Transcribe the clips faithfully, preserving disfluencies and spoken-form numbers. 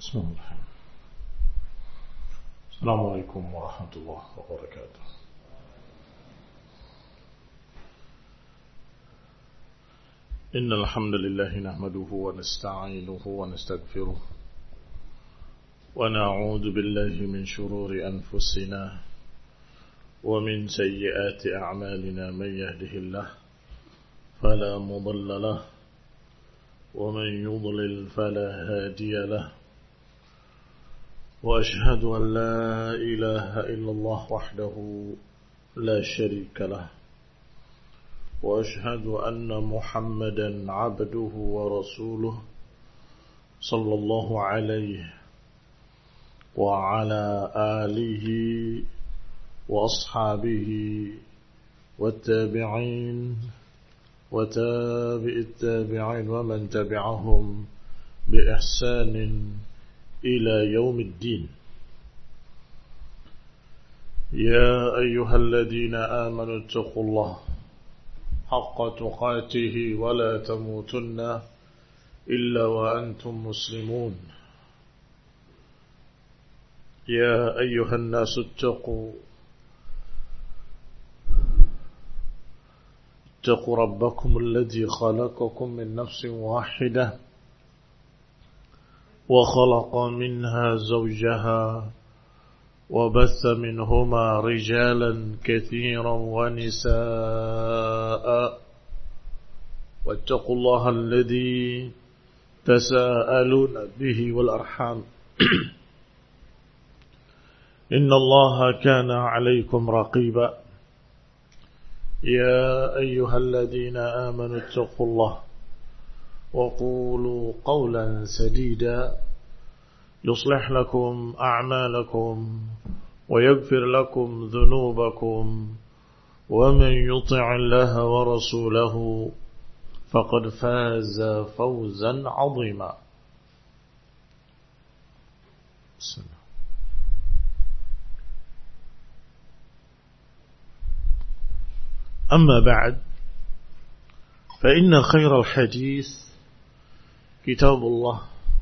بسم الله الرحمن الرحيم. السلام عليكم ورحمة الله وبركاته. إن الحمد لله نحمده ونستعينه ونستغفره ونعوذ بالله من شرور أنفسنا ومن سيئات أعمالنا. من يهده الله فلا مضل له ومن يضلل فلا هادي له، وأشهد أن لا إله إلا الله وحده لا شريك له، وأشهد أن محمدا عبده ورسوله صلى الله عليه وعلى آله وأصحابه والتابعين وتابع التابعين ومن تبعهم بإحسان إلى يوم الدين. يا أيها الذين آمنوا اتقوا الله حق تقاته ولا تموتن إلا وأنتم مسلمون. يا أيها الناس اتقوا اتقوا ربكم الذي خلقكم من نفس واحدة وخلق منها زوجها وبث منهما رجالا كثيرا ونساء، واتقوا الله الذي تساءلون به والأرحام إن الله كان عليكم رقيبا. يا أيها الذين آمنوا اتقوا الله وقولوا قولا سديدا يصلح لكم أعمالكم ويغفر لكم ذنوبكم، ومن يطع الله ورسوله فقد فاز فوزا عظيما. أما بعد، فإن خير الحديث كتاب الله،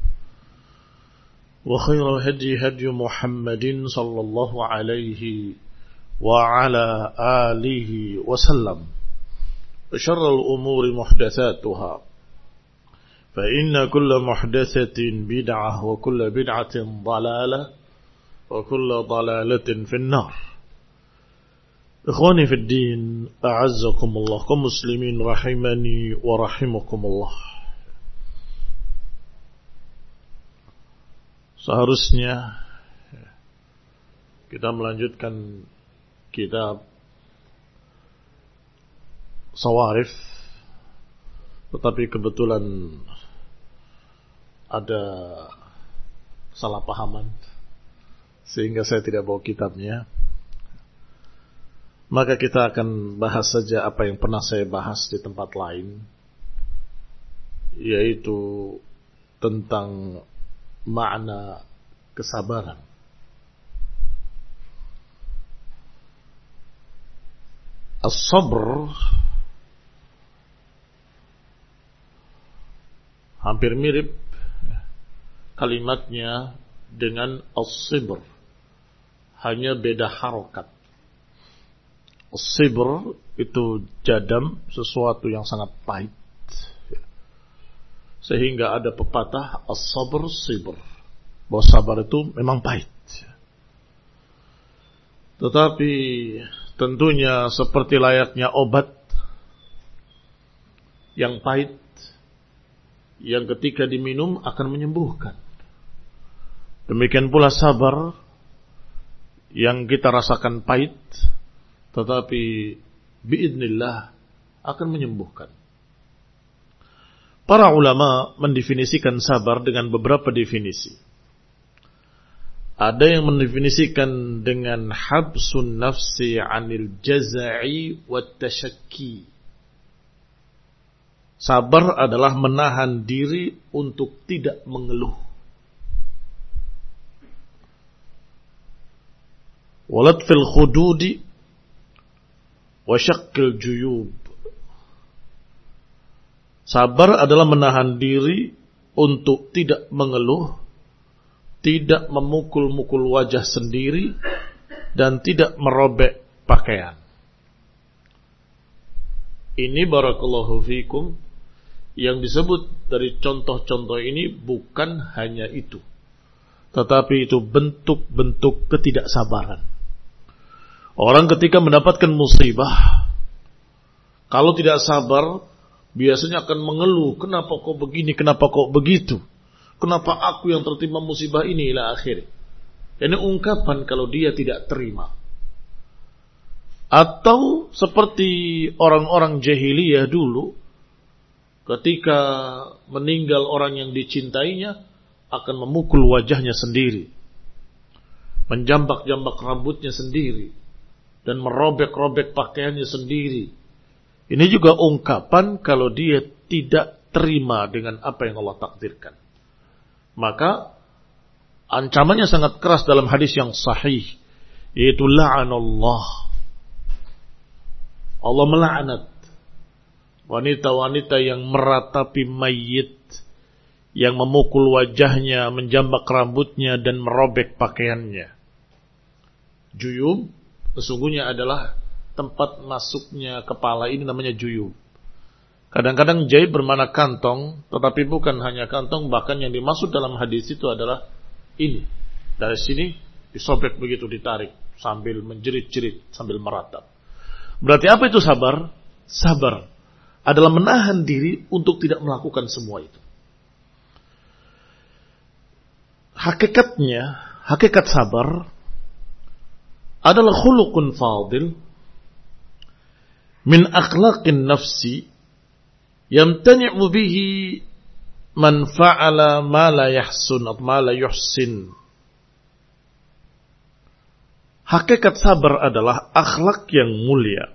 وخير الهدي هدي محمد صلى الله عليه وعلى آله وسلم، وشر الأمور محدثاتها، فإن كل محدثة بدعة وكل بدعة ضلالة وكل ضلالة في النار. Ikhwani fi din, a'azzakumullah, kaum muslimin rahimani wa rahimakumullah. Seharusnya kita melanjutkan kitab Sawarif, tetapi kebetulan ada kesalahpahaman sehingga saya tidak bawa kitabnya. Maka kita akan bahas saja apa yang pernah saya bahas di tempat lain, yaitu tentang makna kesabaran. As-sabr hampir mirip kalimatnya dengan as-sibr, hanya beda harokat. As-sibr itu jadam, sesuatu yang sangat pahit, sehingga ada pepatah as-sabr sibr, bahwa sabar itu memang pahit. Tetapi tentunya seperti layaknya obat yang pahit, yang ketika diminum akan menyembuhkan. Demikian pula sabar yang kita rasakan pahit, tetapi biidznillah akan menyembuhkan. Para ulama mendefinisikan sabar dengan beberapa definisi. Ada yang mendefinisikan dengan habsun nafsi 'anil jaza'i wat tashakki. Sabar adalah menahan diri untuk tidak mengeluh. Walat fil khududi wa syaqqil juyub. Sabar adalah menahan diri untuk tidak mengeluh tidak memukul-mukul wajah sendiri, dan tidak merobek pakaian. Ini barakallahu fikum yang disebut dari contoh-contoh ini bukan hanya itu, tetapi itu bentuk-bentuk ketidaksabaran. Orang ketika mendapatkan musibah, kalau tidak sabar, biasanya akan mengeluh, kenapa kok begini, kenapa kok begitu, kenapa aku yang tertimpa musibah ini, ila akhir. Ini ungkapan kalau dia tidak terima. Atau seperti orang-orang jahiliyah dulu, ketika meninggal orang yang dicintainya, akan memukul wajahnya sendiri, menjambak-jambak rambutnya sendiri, dan merobek-robek pakaiannya sendiri. Ini juga ungkapan kalau dia tidak terima dengan apa yang Allah takdirkan. Maka ancamannya sangat keras dalam hadis yang sahih, yaitu la'anallah. Allah melaknat wanita-wanita yang meratapi mayit, yang memukul wajahnya, menjambak rambutnya, dan merobek pakaiannya. Juyub sesungguhnya adalah tempat masuknya kepala, ini namanya juyub. Kadang-kadang jaib bermakna kantong, tetapi bukan hanya kantong, bahkan yang dimaksud dalam hadis itu adalah ini. Dari sini disobek begitu, ditarik sambil menjerit-jerit, sambil meratap. Berarti apa itu sabar? Sabar adalah menahan diri untuk tidak melakukan semua itu. Hakikatnya, hakikat sabar adalah khuluqun fadil min akhlaqin nafsi yamtani'u bihi man fa'ala ma la yahsun atau ma la yuhsin. Hakikat sabar adalah akhlak yang mulia.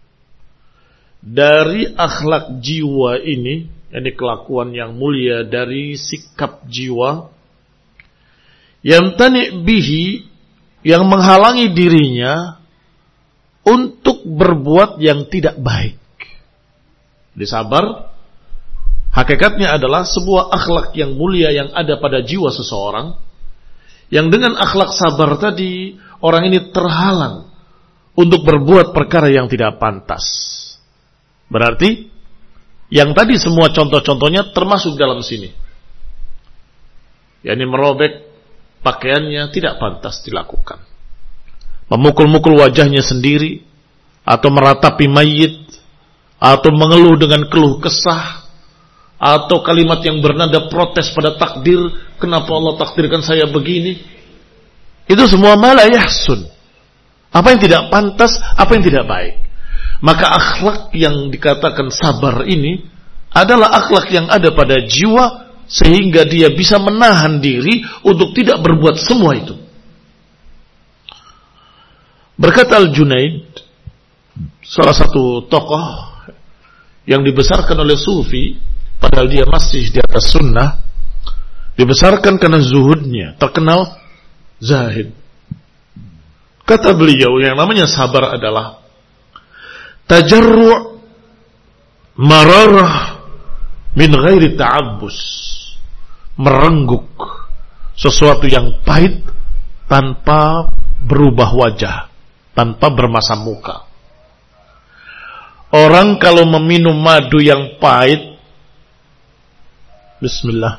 Dari akhlak jiwa ini, yakni kelakuan yang mulia dari sikap jiwa, yamtani' bihi, yang menghalangi dirinya untuk berbuat yang tidak baik. Jadi sabar hakikatnya adalah sebuah akhlak yang mulia yang ada pada jiwa seseorang, yang dengan akhlak sabar tadi orang ini terhalang untuk berbuat perkara yang tidak pantas. Berarti yang tadi semua contoh-contohnya termasuk dalam sini. yakni merobek pakaiannya tidak pantas dilakukan. Memukul-mukul wajahnya sendiri, atau meratapi mayit, atau mengeluh dengan keluh kesah, atau kalimat yang bernada protes pada takdir, kenapa Allah takdirkan saya begini. Itu semua ma la yahsun, apa yang tidak pantas, apa yang tidak baik. Maka akhlak yang dikatakan sabar ini adalah akhlak yang ada pada jiwa, sehingga dia bisa menahan diri untuk tidak berbuat semua itu. Berkata Al-Junaid, salah satu tokoh yang dibesarkan oleh Sufi, padahal dia masih di atas sunnah, dibesarkan karena zuhudnya, terkenal zahid. Kata beliau, yang namanya sabar adalah tajarru' mararah min ghairi ta'abbus, merengguk sesuatu yang pahit tanpa berubah wajah, tanpa bermasam muka. Orang kalau meminum madu yang pahit, bismillah,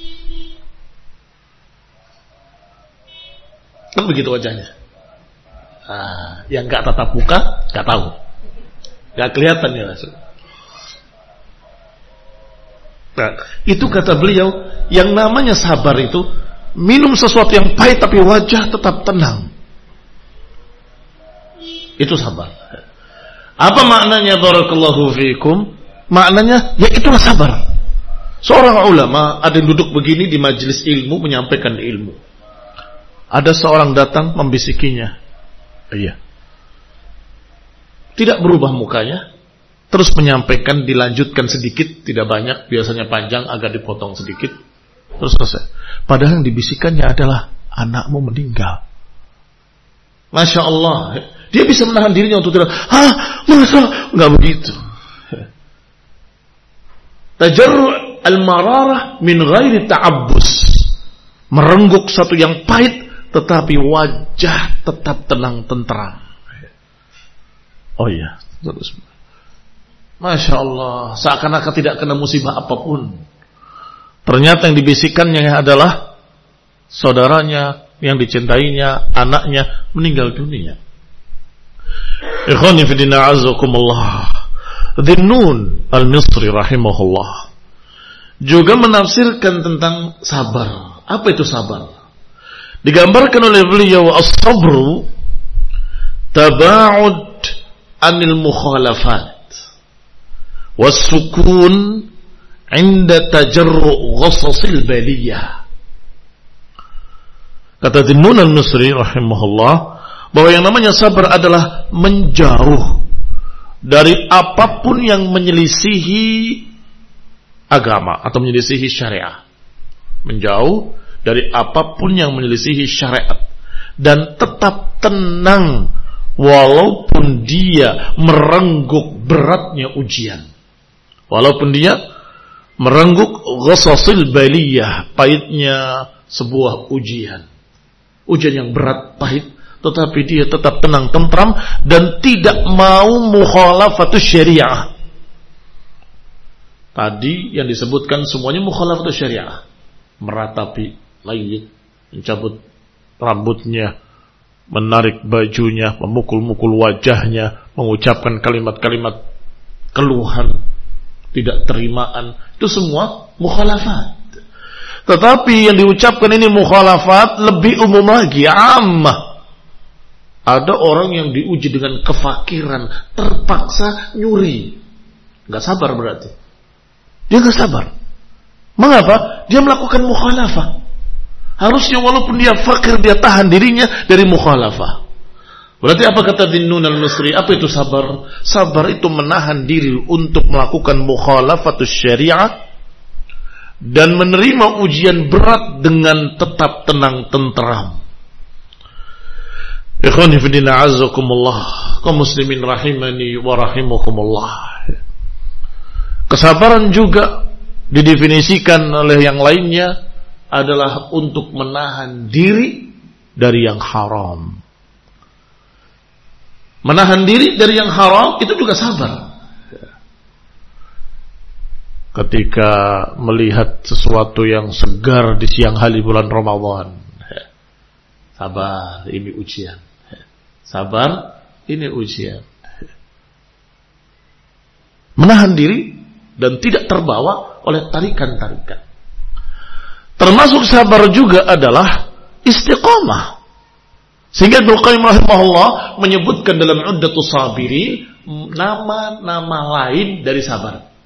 kan begitu wajahnya. Ah, yang gak tatap muka, gak tahu, gak kelihatan ya langsung. Nah, itu kata beliau, yang namanya sabar itu minum sesuatu yang pahit tapi wajah tetap tenang. Itu sabar. Apa maknanya barakallahu fiikum? Maknanya ya itulah sabar. Seorang ulama ada yang duduk begini di majelis ilmu menyampaikan ilmu. Ada seorang datang membisikinya. Iya. Tidak berubah mukanya, terus menyampaikan, dilanjutkan sedikit, tidak banyak, biasanya panjang, agak dipotong sedikit, terus selesai. Padahal yang dibisikannya adalah anakmu meninggal. Masya Allah, dia bisa menahan dirinya untuk tidak, hah, masa, nggak begitu. Tajarru' al-mararah min ghairi ta'abbus. merengguk satu yang pahit, tetapi wajah tetap tenang tentram. Oh iya, terus. Masya Allah, seakan-akan tidak kena musibah apapun. Ternyata yang dibisikkannya adalah saudaranya yang dicintainya, anaknya meninggal dunia. Ikhwani fi din a'azzakumullah. Dhinnun al-Misri rahimahullah juga menafsirkan tentang sabar. Apa itu sabar? Digambarkan oleh beliau, as-sabru taba'ud anil mukhalafat was-sukun 'inda tajarru' ghasasil baliyah. Kata Dhinnun al-Misri rahimahullah bahwa yang namanya sabar adalah menjauh dari apapun yang menyelisihi agama atau menyelisihi syariat. Menjauh dari apapun yang menyelisihi syariat dan tetap tenang walaupun dia merengguk beratnya ujian. Walaupun dia merengguk ghasasil baliyah, pahitnya sebuah ujian. Ujian yang berat, pahit, tetapi dia tetap tenang tentram dan tidak mau mukhalafatus syariah. Tadi yang disebutkan semuanya mukhalafatus syariah. Meratapi mayit, mencabut rambutnya, menarik bajunya, memukul-mukul wajahnya, mengucapkan kalimat-kalimat keluhan, tidak terimaan. Itu semua mukhalafat. Tetapi yang diucapkan ini mukhalafat lebih umum lagi, ammah. Ada orang yang diuji dengan kefakiran, terpaksa nyuri. Gak sabar berarti. Dia gak sabar. Mengapa? Dia melakukan mukhalafah. Harusnya walaupun dia fakir, dia tahan dirinya dari mukhalafah. Berarti apa kata Dhinnun al-Misri? Apa itu sabar? Sabar itu menahan diri untuk melakukan mukhalafatus syariah dan menerima ujian berat dengan tetap tenang tenteram. Ikhwani fi din a'azzakumullah, kaum muslimin rahimani wa rahimakumullah. Kesabaran juga didefinisikan oleh yang lainnya adalah untuk menahan diri dari yang haram. Menahan diri dari yang haram itu juga sabar. Ketika melihat sesuatu yang segar di siang hari bulan Ramadan, sabar, ini ujian. Sabar, ini ujian. Menahan diri dan tidak terbawa oleh tarikan-tarikan. Termasuk sabar juga adalah istiqamah. Sehingga Ibnu Qayyim rahimahullah menyebutkan dalam Uddatus Sabirin nama-nama lain dari sabar.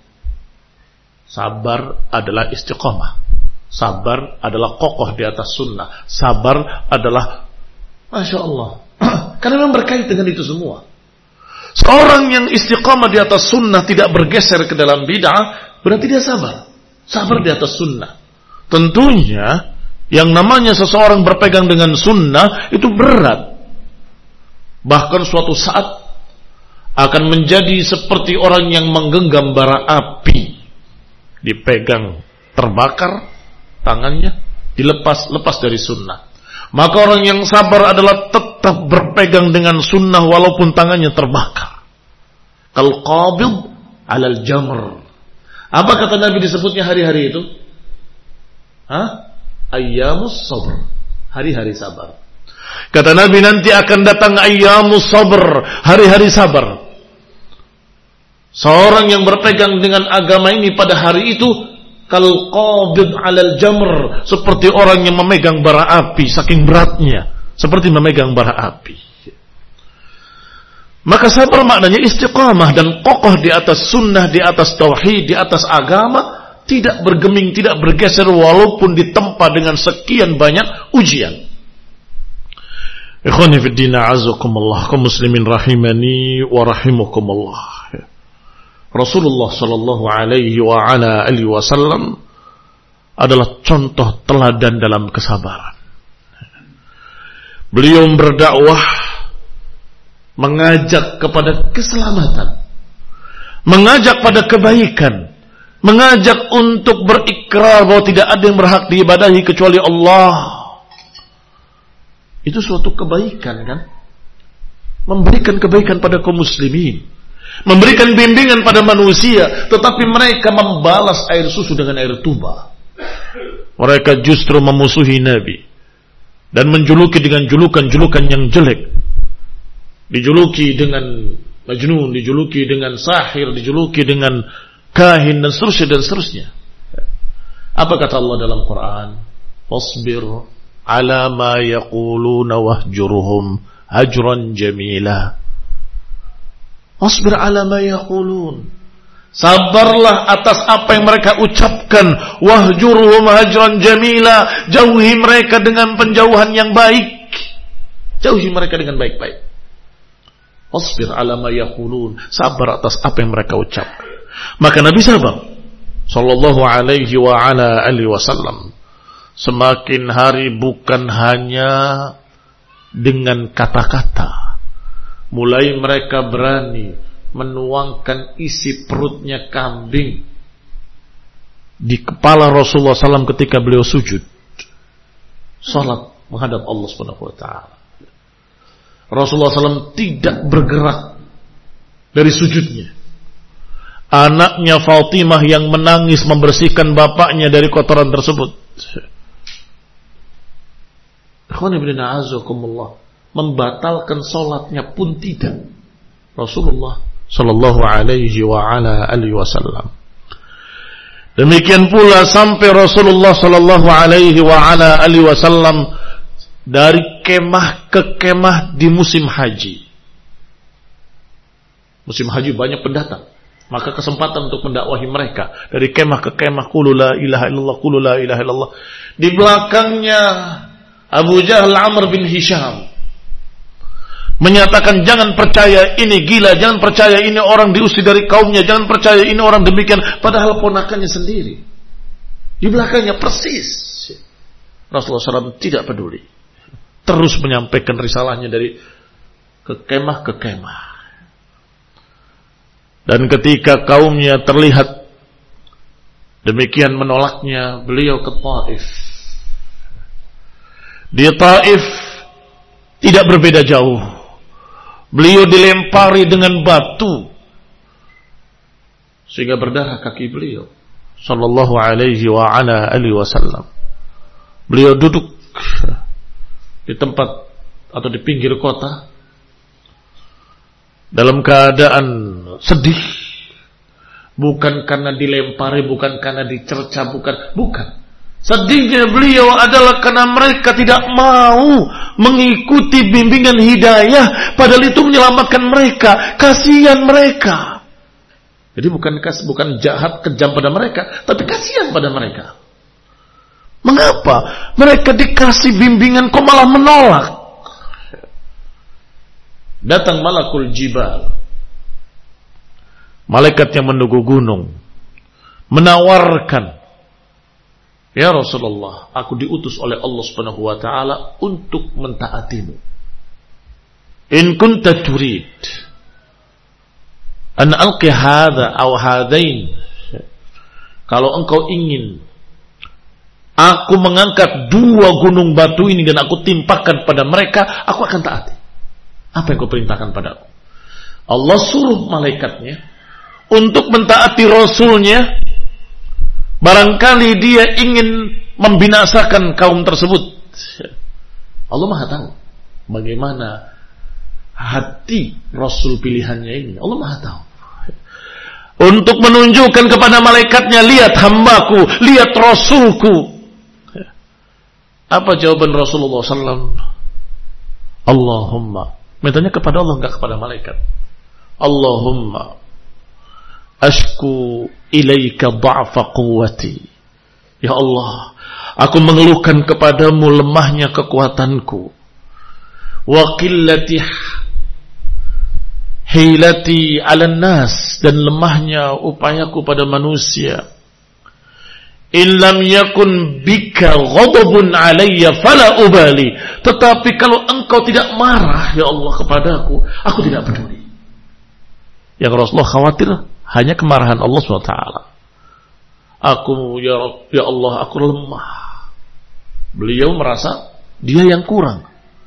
Sabar adalah istiqamah. Sabar adalah kokoh di atas sunnah. Sabar adalah, Masya Allah, karena memang berkait dengan itu semua. Seorang yang istiqamah di atas sunnah, tidak bergeser ke dalam bid'ah, berarti dia sabar. Sabar di atas sunnah. Tentunya yang namanya seseorang berpegang dengan sunnah itu berat. Bahkan suatu saat akan menjadi seperti orang yang menggenggam bara api. Dipegang, terbakar tangannya, dilepas lepas dari sunnah. Maka orang yang sabar adalah tetap berpegang dengan sunnah walaupun tangannya terbakar. Kal qabid alal jamr. Apa kata Nabi disebutnya hari-hari itu? Hah? Ayyamus sabr. Hari-hari sabar. Kata Nabi, nanti akan datang ayyamus sabr, hari-hari sabar. Seorang yang berpegang dengan agama ini pada hari itu kal qabid alal jamr, seperti orang yang memegang bara api, saking beratnya, seperti memegang bara api. Maka sabar maknanya istiqamah dan kokoh di atas sunnah, di atas tauhid, di atas agama, tidak bergeming, tidak bergeser walaupun ditempa dengan sekian banyak ujian. Ikhwani fid din a'azzakumullah, kaum muslimin rahimani wa rahimakumullah. Rasulullah sallallahu alaihi wa ala alihi wasallam adalah contoh teladan dalam kesabaran. Beliau berdakwah, mengajak kepada keselamatan, mengajak pada kebaikan, mengajak untuk berikrar bahwa tidak ada yang berhak diibadahi kecuali Allah. Itu suatu kebaikan kan? Memberikan kebaikan pada kaum muslimin, memberikan bimbingan pada manusia, tetapi mereka membalas air susu dengan air tuba. Mereka justru memusuhi Nabi dan menjuluki dengan julukan-julukan yang jelek. Dijuluki dengan majnun, dijuluki dengan sahir, dijuluki dengan kahin dan seterusnya dan seterusnya. Apa kata Allah dalam Quran? Wasbir ala ma yaquluna wahjuruhum hajran jamila. Wasbir ala ma yaqulun. Sabarlah atas apa yang mereka ucapkan. Wahjuruhum hajran jamila. Jauhi mereka dengan penjauhan yang baik. Jauhi mereka dengan baik-baik. Wasbir ala ma yaqulun. Sabar atas apa yang mereka ucapkan. Maka Nabi sabar sallallahu alaihi wa ala alihi wasallam. Semakin hari bukan hanya dengan kata-kata. Mulai mereka berani menuangkan isi perutnya kambing di kepala Rasulullah sallallahu alaihi wasallam ketika beliau sujud salat menghadap Allah subhanahu wa taala. Rasulullah sallallahu alaihi wasallam tidak bergerak dari sujudnya. Anaknya Fatimah yang menangis membersihkan bapaknya dari kotoran tersebut. Membatalkan salatnya pun tidak. Rasulullah sallallahu alaihi wa ala alihi wasallam. Demikian pula sampai Rasulullah sallallahu alaihi wa ala alihi wasallam dari kemah ke kemah di musim haji. Musim haji banyak pendatang. Maka kesempatan untuk mendakwahi mereka dari kemah ke kemah, qulu la ilaha illallah, qulu la ilaha illallah. Di belakangnya Abu Jahal Amr bin Hisham menyatakan jangan percaya ini gila, jangan percaya ini orang diusir dari kaumnya, jangan percaya ini orang demikian, padahal ponakannya sendiri. Di belakangnya persis. Rasulullah sallallahu alaihi wasallam tidak peduli. Terus menyampaikan risalahnya dari ke kemah ke kemah. Dan ketika kaumnya terlihat demikian menolaknya, beliau ke Taif. Di Taif tidak berbeda jauh. Beliau dilempari dengan batu sehingga berdarah kaki beliau sallallahu alaihi wa ala alihi wasallam. Beliau duduk di tempat atau di pinggir kota dalam keadaan sedih, bukan karena dilempari, bukan karena dicerca, bukan, bukan. Sedihnya beliau adalah karena mereka tidak mau mengikuti bimbingan hidayah, padahal itu menyelamatkan mereka. Kasihan mereka. Jadi bukan bukan jahat kejam pada mereka, tapi kasihan pada mereka. Mengapa mereka dikasih bimbingan kok malah menolak? Datang malakul jibal, malaikat yang menunggu gunung, menawarkan, ya Rasulullah, aku diutus oleh Allah Subhanahu wa taala untuk mentaatimu. In kunta turid an alqi hadha aw hadain, kalau engkau ingin aku mengangkat dua gunung batu ini dan aku timpakan pada mereka, aku akan taati. Apa yang kau perintahkan padaku? Allah suruh malaikatnya untuk mentaati Rasulnya. Barangkali dia ingin membinasakan kaum tersebut. Allah Maha tahu bagaimana hati Rasul pilihannya ini. Allah Maha tahu. Untuk menunjukkan kepada malaikatnya, lihat hambaku, lihat Rasulku. Apa jawaban Rasulullah sallallahu alaihi wasallam? Allahumma, mintanya kepada Allah, enggak kepada malaikat. Allahumma ashku ilaika dha'fa quwwati. Ya Allah, aku mengeluhkan kepadamu lemahnya kekuatanku. Wa qillati hilati 'alan nas, dan lemahnya upayaku pada manusia. In lam yakun bika ghadabun alayya fala ubali. Tetapi kalau engkau tidak marah ya Allah kepadaku, aku tidak peduli. Yang Rasulullah khawatir hanya kemarahan Allah subhanahu wa taala. Aku ya, ya Allah, aku lemah. Beliau merasa dia yang kurang.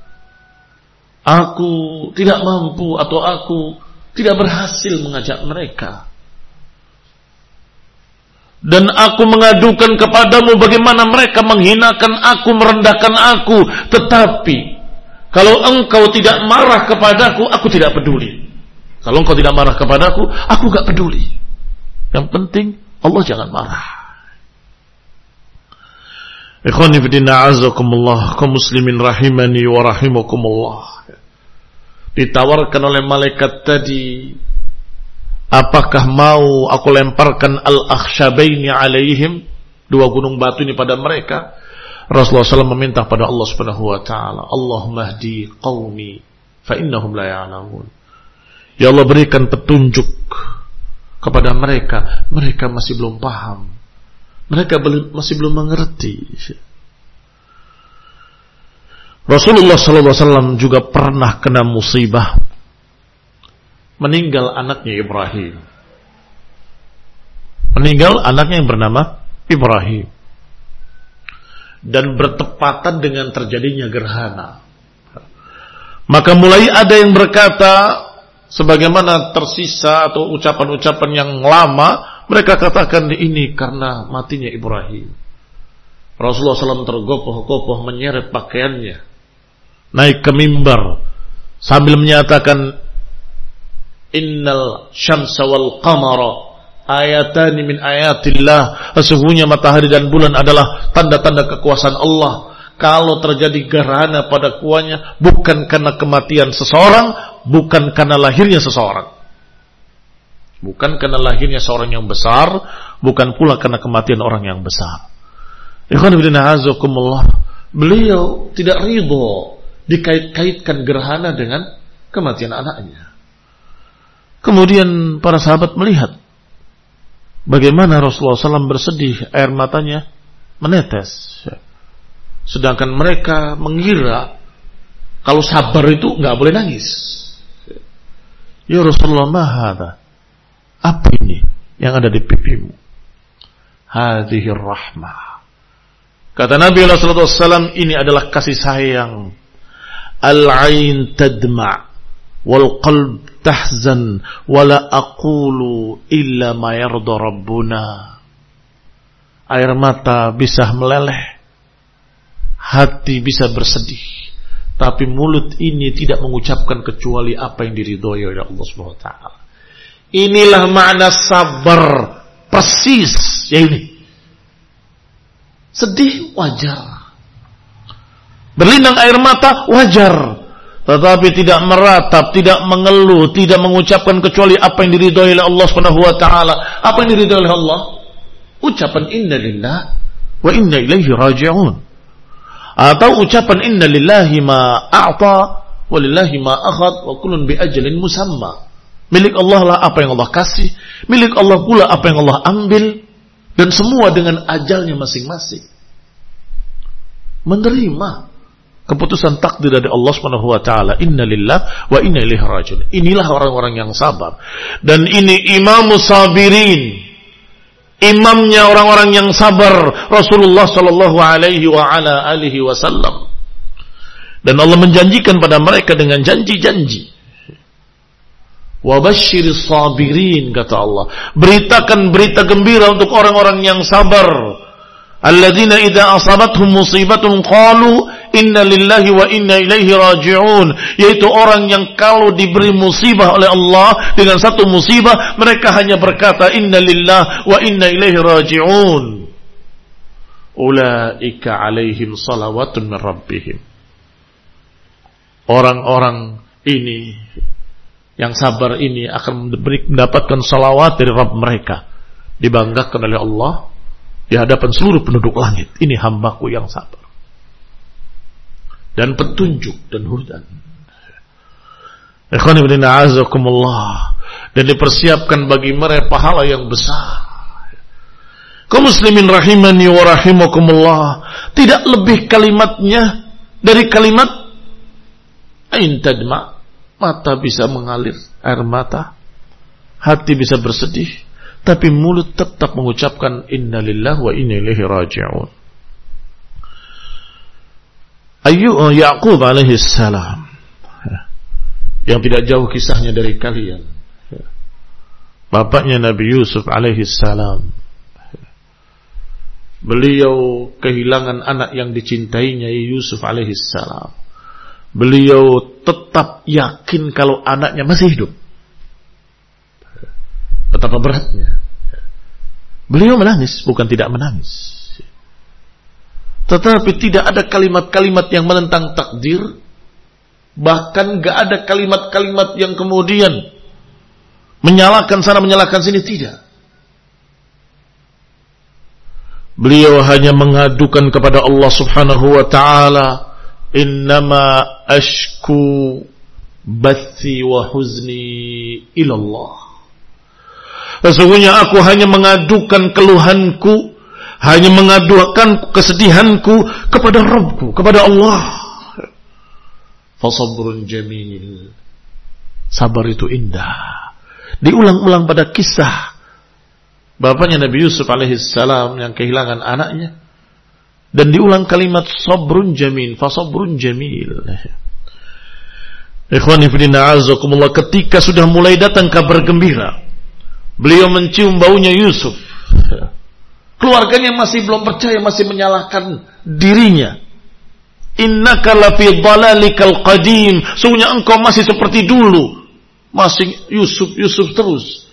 Aku tidak mampu atau aku tidak berhasil mengajak mereka. Dan aku mengadukan kepadamu bagaimana mereka menghinakan aku, merendahkan aku. Tetapi kalau engkau tidak marah kepadaku, aku tidak peduli. Kalau engkau tidak marah kepadaku, aku gak peduli. Yang penting Allah jangan marah. Ikhwani fillah, a'azzakumullah, kaum muslimin rahimani wa rahimakumullah. Ditawarkan oleh malaikat tadi, apakah mau aku lemparkan al-akhshabaini alaihim, dua gunung batu ini pada mereka? Rasulullah shallallahu alaihi wasallam meminta pada Allah subhanahu wa ta'ala, Allahumma hdi qawmi fa innahum la ya'lamun. Ya Allah, berikan petunjuk kepada mereka, mereka masih belum paham, mereka masih belum mengerti. Rasulullah shallallahu alaihi wasallam juga pernah kena musibah, meninggal anaknya Ibrahim. Meninggal anaknya yang bernama Ibrahim. Dan bertepatan dengan terjadinya gerhana. Maka mulai ada yang berkata, sebagaimana tersisa atau ucapan-ucapan yang lama, mereka katakan ini karena matinya Ibrahim. Rasulullah shallallahu alaihi wasallam tergopoh-gopoh menyeret pakaiannya, naik ke mimbar sambil menyatakan, Innal syamsa wal qamara ayatani min ayatillah. Sesungguhnya matahari dan bulan adalah tanda-tanda kekuasaan Allah. Kalau terjadi gerhana pada keduanya, bukan karena kematian seseorang, bukan karena lahirnya seseorang, bukan karena lahirnya seorang yang besar, bukan pula karena kematian orang yang besar. Ikhwan fillah, azakumullah. Beliau tidak ridho dikait-kaitkan gerhana dengan kematian anaknya. Kemudian para sahabat melihat bagaimana Rasulullah shallallahu alaihi wasallam bersedih, air matanya menetes. Sedangkan mereka mengira kalau sabar itu nggak boleh nangis. Ya Rasulullah, ma hadza? Apa ini yang ada di pipimu? Hadhir rahmah. Kata Nabi sallallahu alaihi wasallam, ini adalah kasih sayang. Al-ain tadma' wal qalb tahzan wala aqulu illa ma yarda rabbuna. Air mata bisa meleleh, hati bisa bersedih, tapi mulut ini tidak mengucapkan kecuali apa yang diridhoi oleh Allah Subhanahu wa taala. Inilah makna sabar persis, ya ini. Sedih wajar, berlinang air mata wajar, tetapi tidak meratap, tidak mengeluh, tidak mengucapkan kecuali apa yang diridhoi oleh Allah Subhanahu wa taala. Apa yang diridhoi oleh Allah? Ucapan inna lillah wa inna ilaihi raji'un. Atau ucapan inna lillahi ma a'ta wa lillahi ma akhad wa kullun bi ajalin musamma. Milik Allah lah apa yang Allah kasih, milik Allah pula apa yang Allah ambil, dan semua dengan ajalnya masing-masing. Menerima keputusan takdir dari Allah Subhanahu wa taala. Inna lillah wa inna ilaihi raji'un. Inilah orang-orang yang sabar. Dan ini imamus sabirin. Imamnya orang-orang yang sabar, Rasulullah sallallahu alaihi wa ala alihi wasallam. Dan Allah menjanjikan pada mereka dengan janji-janji. Wa basyiris sabirin, kata Allah. Beritakan berita gembira untuk orang-orang yang sabar. Alladzina idza asabathum musibatun qalu inna lillahi wa inna ilaihi raji'un. Yaitu orang yang kalau diberi musibah oleh Allah dengan satu musibah, mereka hanya berkata inna lillahi wa inna ilaihi raji'un. Ulaika alaihim salawatun min rabbihim. Orang-orang ini yang sabar ini akan mendapatkan salawat dari Rabb mereka, dibanggakan oleh Allah di hadapan seluruh penduduk langit. Ini hambaku yang sabar. Dan petunjuk dan hudan. Ikhwan ibn a'azakumullah. Dan dipersiapkan bagi mereka pahala yang besar. Kaum muslimin rahimani wa rahimakumullah. Tidak lebih kalimatnya dari kalimat ain tadma. Mata bisa mengalir air mata, hati bisa bersedih, tapi mulut tetap mengucapkan inna lillahi wa inna ilaihi raji'un. Ayyub Yaqub alaihi salam, yang tidak jauh kisahnya dari kalian, bapaknya Nabi Yusuf alaihi salam. Beliau kehilangan anak yang dicintainya, Yusuf alaihi salam. Beliau tetap yakin kalau anaknya masih hidup. Betapa beratnya. Beliau menangis, bukan tidak menangis. Tetapi tidak ada kalimat-kalimat yang menentang takdir. Bahkan gak ada kalimat-kalimat yang kemudian menyalahkan sana, menyalahkan sini, tidak. Beliau hanya mengadukan kepada Allah subhanahu wa ta'ala, innama ashku bathi wa huzni ilallah. Sesungguhnya aku hanya mengadukan keluhanku, hanya mengadukan kesedihanku kepada Rabbku, kepada Allah. Fasabrun jamil. Sabar itu indah. Diulang-ulang pada kisah bapaknya Nabi Yusuf alaihissalam yang kehilangan anaknya, dan diulang kalimat sabrun jamil, fasabrun jamil. Ikhwani fillah azakumullah, ketika sudah mulai datang kabar gembira, beliau mencium baunya Yusuf. Keluarganya masih belum percaya, masih menyalahkan dirinya. Innaka lafi dhalalikal qadim, sungguhnya engkau masih seperti dulu, masih Yusuf Yusuf terus.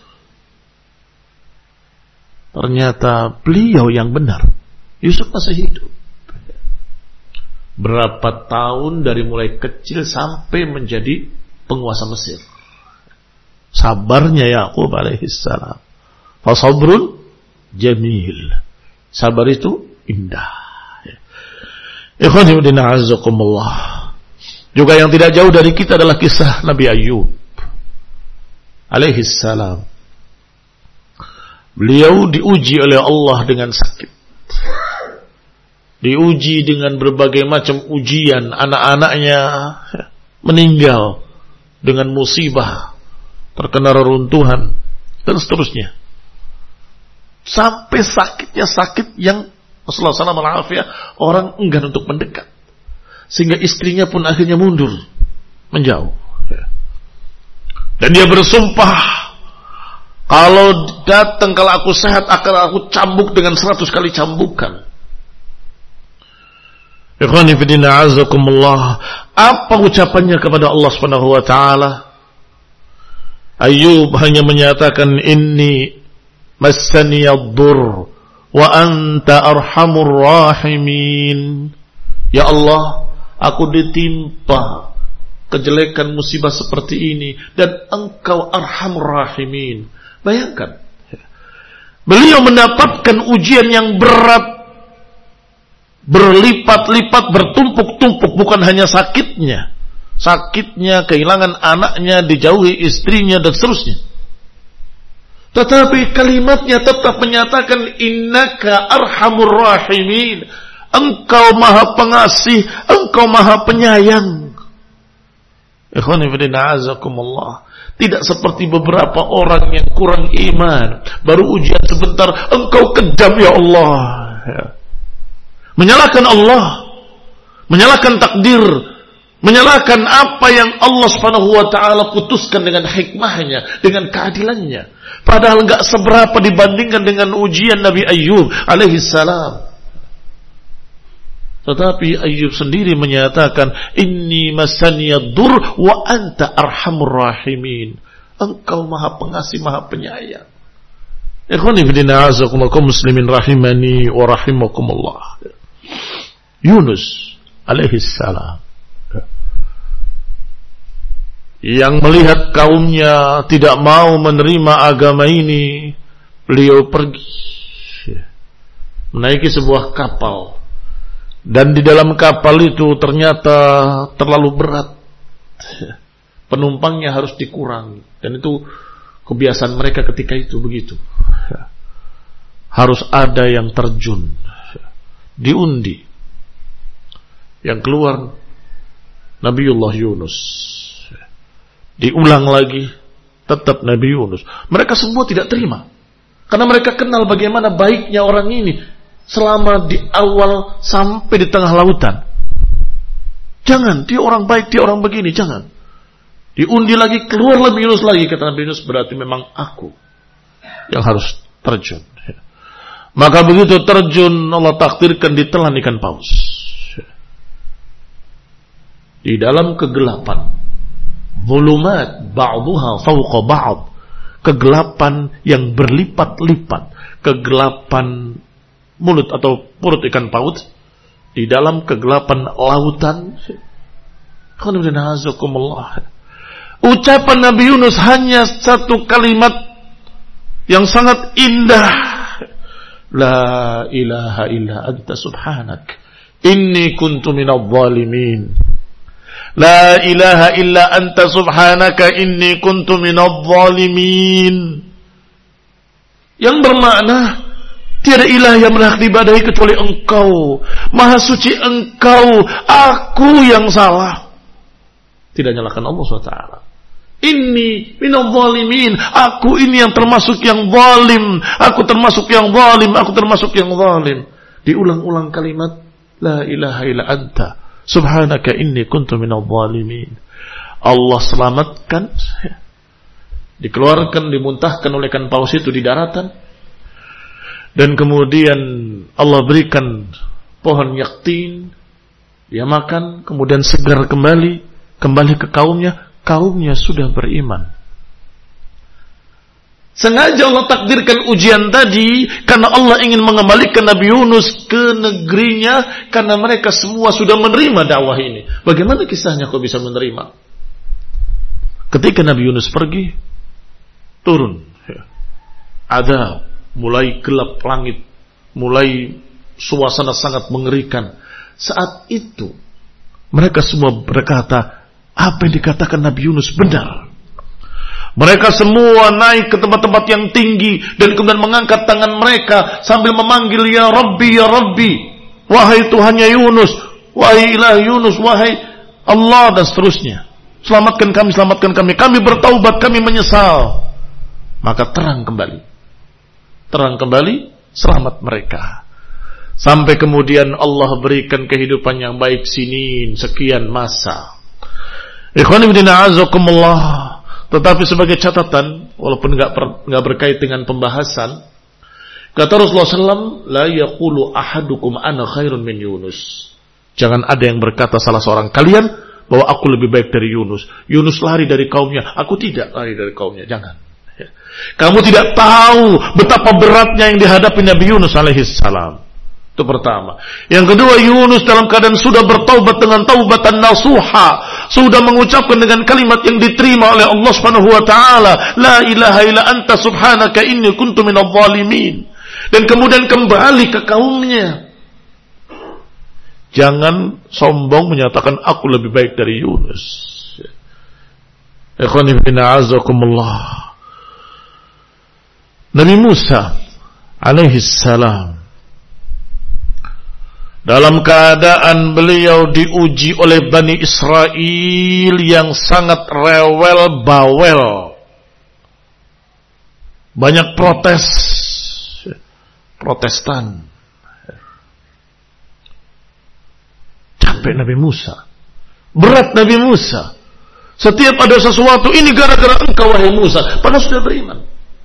Ternyata beliau yang benar, Yusuf masih hidup. Berapa tahun dari mulai kecil sampai menjadi penguasa Mesir. Sabarnya Yaqub alaihissalam. Fasabrun jamil. Sabar itu indah. Ikhwani wa a'azzakumullah. Juga yang tidak jauh dari kita adalah kisah Nabi Ayyub alaihissalam. Beliau diuji oleh Allah dengan sakit. Diuji dengan berbagai macam ujian. Anak-anaknya meninggal dengan musibah, terkena reruntuhan, dan seterusnya. Sampai sakitnya sakit yang Rasulullah shallallahu alaihi wasallam orang enggan untuk mendekat. Sehingga istrinya pun akhirnya mundur, menjauh. Dan dia bersumpah, kalau datang, kalau aku sehat, akan aku cambuk dengan seratus kali cambukan. Ikhwani fillah azakumullah. Apa ucapannya kepada Allah subhanahu wa ta'ala? Ayyub hanya menyatakan, inni massaniyad-dur wa anta arhamur rahimin. Ya Allah, aku ditimpa kejelekan musibah seperti ini, dan engkau arhamur rahimin. Bayangkan, beliau mendapatkan ujian yang berat, berlipat-lipat, bertumpuk-tumpuk. Bukan hanya sakitnya, sakitnya, kehilangan anaknya, dijauhi istrinya, dan seterusnya. Tetapi kalimatnya tetap menyatakan, innaka arhamur rahimin. Engkau maha pengasih, engkau maha penyayang. Ikhwani fillah azakumullah. Tidak seperti beberapa orang yang kurang iman, baru ujian sebentar, engkau kejam ya Allah. Menyalahkan Allah, menyalahkan takdir, menyalahkan apa yang Allah subhanahu wa ta'ala putuskan dengan hikmahnya, dengan keadilannya. Padahal enggak seberapa dibandingkan dengan ujian Nabi Ayyub alaihi salam. Tetapi Ayyub sendiri menyatakan, inni masaniyad-dur wa anta arhamur rahimin. Engkau maha pengasih, maha penyayang. Ikhwani fillah a'azakumullah, kaum muslimin rahimani wa rahimakumullah. Yunus alaihi salam, yang melihat kaumnya tidak mau menerima agama ini, beliau pergi menaiki sebuah kapal. Dan di dalam kapal itu ternyata terlalu berat, penumpangnya harus dikurangi. Dan itu kebiasaan mereka ketika itu begitu. Harus ada yang terjun, diundi. Yang keluar Nabiullah Yunus. Diulang lagi, tetap Nabi Yunus. Mereka semua tidak terima. Karena mereka kenal bagaimana baiknya orang ini selama di awal sampai di tengah lautan. Jangan, dia orang baik, dia orang begini, jangan. Diundi lagi, keluar lebih Yunus lagi. Kata Nabi Yunus, berarti memang aku yang harus terjun. Maka begitu terjun, Allah takdirkan ditelan ikan paus. Di dalam kegelapan, zulumat ba'duha fawqa ba'd, kegelapan yang berlipat-lipat, kegelapan mulut atau perut ikan paus, di dalam kegelapan lautan. Ucapan Nabi Yunus hanya satu kalimat yang sangat indah. La ilaha illa anta subhanak inni kuntu minadh dhalimin. La ilaha illa anta subhanaka inni kuntu minadh dhalimin. Yang bermakna tiada ilah yang berhak diibadahi kecuali Engkau. Maha suci Engkau. Aku yang salah. Tidak nyalakan Allah subhanahu wa taala. Inni minadh dhalimin. Aku ini yang termasuk yang zalim. Aku termasuk yang zalim. Aku termasuk yang zalim. Diulang-ulang kalimat la ilaha illa anta subhanaka inni kuntu minadh dhalimin. Allah selamatkan, dikeluarkan, dimuntahkan oleh ikan paus itu di daratan. Dan kemudian Allah berikan pohon yaktin, dia makan, kemudian segar kembali, kembali ke kaumnya. Kaumnya sudah beriman. Sengaja Allah takdirkan ujian tadi karena Allah ingin mengembalikan Nabi Yunus ke negerinya, karena mereka semua sudah menerima dakwah ini. Bagaimana kisahnya kok bisa menerima? Ketika Nabi Yunus pergi, turun ada mulai gelap langit, mulai suasana sangat mengerikan. Saat itu mereka semua berkata, apa yang dikatakan Nabi Yunus benar. Mereka semua naik ke tempat-tempat yang tinggi dan kemudian mengangkat tangan mereka sambil memanggil ya Rabbi, ya Rabbi, wahai Tuhannya Yunus, wahai ilah Yunus, wahai Allah, dan seterusnya. Selamatkan kami, selamatkan kami, kami bertaubat, kami menyesal. Maka terang kembali, terang kembali, selamat mereka. Sampai kemudian Allah berikan kehidupan yang baik sinin, sekian masa. Ikhwan fillah a'azakumullah. Tetapi sebagai catatan, walaupun enggak enggak berkait dengan pembahasan, kata Rasulullah shallallahu alaihi wasallam, la yaqulu ahadukum ana khairun min Yunus. Jangan ada yang berkata salah seorang kalian bahwa aku lebih baik dari Yunus. Yunus lari dari kaumnya, aku tidak lari dari kaumnya. Jangan. Kamu tidak tahu betapa beratnya yang dihadapi Nabi Yunus alaihi salam. Itu pertama. Yang kedua, Yunus dalam keadaan sudah bertaubat dengan taubatan nasuha, sudah mengucapkan dengan kalimat yang diterima oleh Allah Subhanahu wa taala, la ilaha illa anta subhanaka inni kuntu minadh dhalimin. Dan kemudian kembali ke kaumnya. Jangan sombong menyatakan aku lebih baik dari Yunus. Ikhwani fillah a'azakumullah. Nabi Musa alaihi salam, dalam keadaan beliau diuji oleh Bani Israel yang sangat rewel bawel, banyak protes, protestan. Capek Nabi Musa, berat Nabi Musa. Setiap ada sesuatu, ini gara-gara engkau wahai Musa, padahal sudah beriman.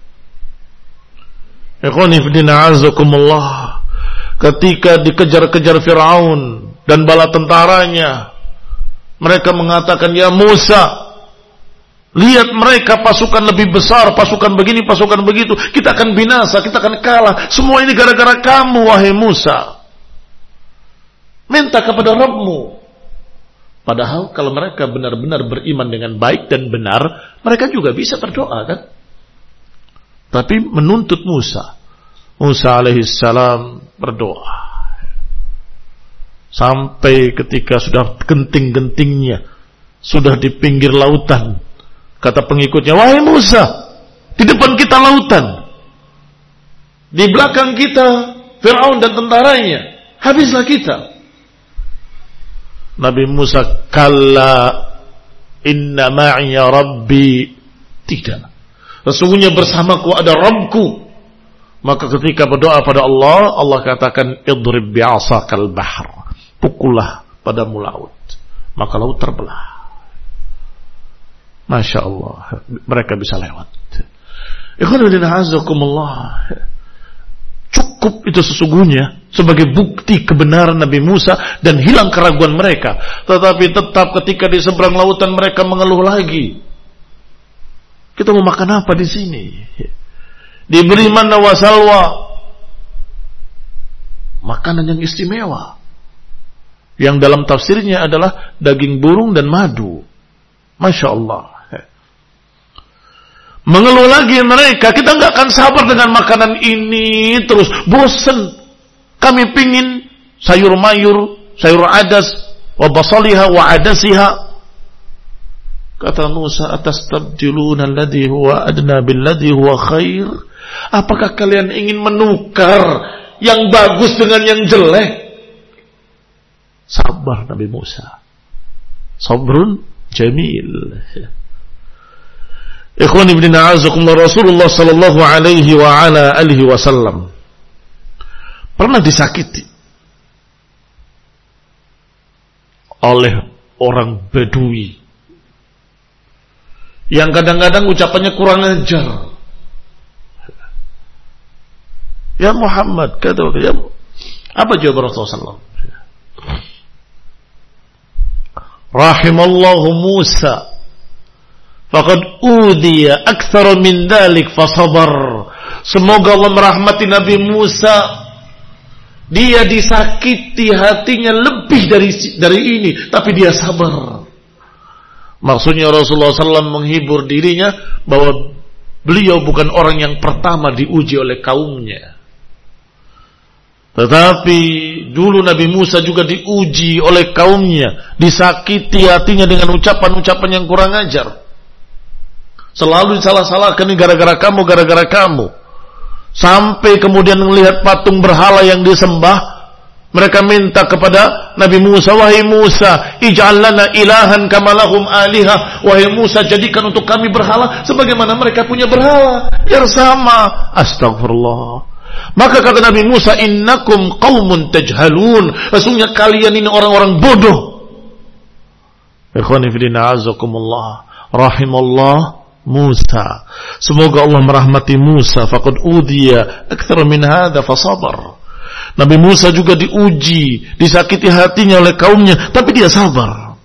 Ikhwani fillah a'azakumullah. Ketika dikejar-kejar Fir'aun dan bala tentaranya, mereka mengatakan, ya Musa, lihat mereka pasukan lebih besar, pasukan begini, pasukan begitu, kita akan binasa, kita akan kalah, semua ini gara-gara kamu wahai Musa. Minta kepada Rabbmu. Padahal kalau mereka benar-benar beriman dengan baik dan benar, mereka juga bisa berdoa, kan? Tapi menuntut Musa. Musa alaihissalam berdoa sampai ketika sudah genting-gentingnya, sudah di pinggir lautan, kata pengikutnya, wahai Musa, di depan kita lautan, di belakang kita Fir'aun dan tentaranya, habislah kita. Nabi Musa, kalla inna ma'iya rabbi, tidak, sesungguhnya bersamaku ada Rabbku. Maka ketika berdoa pada Allah, Allah katakan idrib bi'asakal bahr, pukullah padamu laut, maka laut terbelah. Masya Allah, mereka bisa lewat. Cukup itu sesungguhnya sebagai bukti kebenaran Nabi Musa dan hilang keraguan mereka. Tetapi tetap ketika di seberang lautan mereka mengeluh lagi. Kita mau makan apa di sini? Diberi manna wa salwa, makanan yang istimewa, yang dalam tafsirnya adalah daging burung dan madu. Masya Allah. Mengeluh lagi mereka, kita nggak akan sabar dengan makanan ini terus, bosan. Kami pingin sayur mayur, sayur adas, wa basaliha wa adasiha. Kata Musa, atastabdiluna alladhi huwa adna billadhi huwa khair. Apakah kalian ingin menukar yang bagus dengan yang jelek? Sabar Nabi Musa. Sabrun jamil. Ikhwan ibn a'azakumullah, Rasulullah sallallahu alaihi wa ala alihi wasallam pernah disakiti oleh orang Badui yang kadang-kadang ucapannya kurang ajar. Ya Muhammad, kata ya, apa jawab Rasulullah sallallahu alaihi wasallam? Rahimallahu Musa, faqad udhiya akthar min dhalik fasabar. Semoga Allah merahmati Nabi Musa, dia disakiti hatinya lebih dari dari ini, tapi dia sabar. Maksudnya Rasulullah sallallahu alaihi wasallam menghibur dirinya bahwa beliau bukan orang yang pertama diuji oleh kaumnya. Tetapi dulu Nabi Musa juga diuji oleh kaumnya, disakiti hatinya dengan ucapan-ucapan yang kurang ajar. Selalu disalah-salahkan, gara-gara kamu, gara-gara kamu. Sampai kemudian melihat patung berhala yang disembah, mereka minta kepada Nabi Musa, wahai Musa, ij'al lana ilahan kama lahum alihah. Wahai Musa, jadikan untuk kami berhala sebagaimana mereka punya berhala yang sama. Astagfirullah. Maka kata Nabi Musa, innakum qaumun tajhalun. Sesungguhnya kalian ini orang-orang bodoh. Ikhwani fillah, azakumullah, rahimallah Musa. Semoga Allah merahmati Musa. Faqad udhiya akthar min hadza fasabar. Nabi Musa juga diuji, disakiti hatinya oleh kaumnya, tapi dia sabar.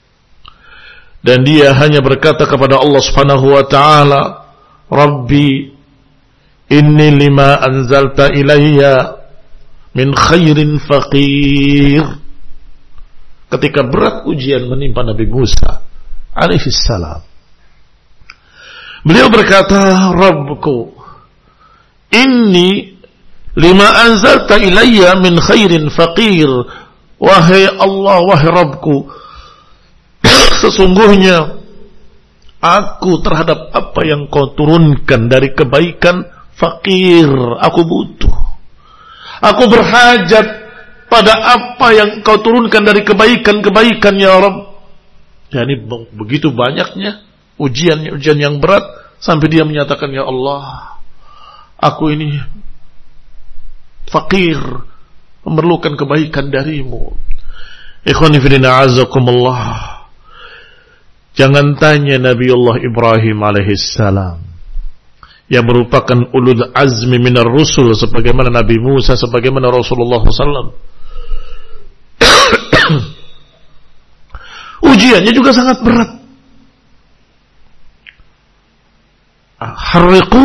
Dan dia hanya berkata kepada Allah Subhanahu wa taala, Rabbi inni lima anzalta ilayya min khairin faqir. Ketika berat ujian menimpa Nabi Musa alaihi salam, beliau berkata, Rabbku, inni lima anzalta ilayya min khairin faqir. Wahai Allah, wahai Rabbku, sesungguhnya aku terhadap apa yang kau turunkan dari kebaikan fakir, aku butuh. Aku berhajat pada apa yang kau turunkan dari kebaikan-kebaikan ya Rabb. Yani begitu banyaknya ujian-ujian yang berat sampai dia menyatakan, ya Allah, aku ini fakir, memerlukan kebaikan darimu. Ikhwani fillah, azakumullah. Jangan tanya Nabiullah Ibrahim alaihissalam, yang merupakan ulul azmi minar rusul, sebagaimana Nabi Musa, sebagaimana Rasulullah sallallahu alaihi wasallam. Ujiannya juga sangat berat. Harriqu,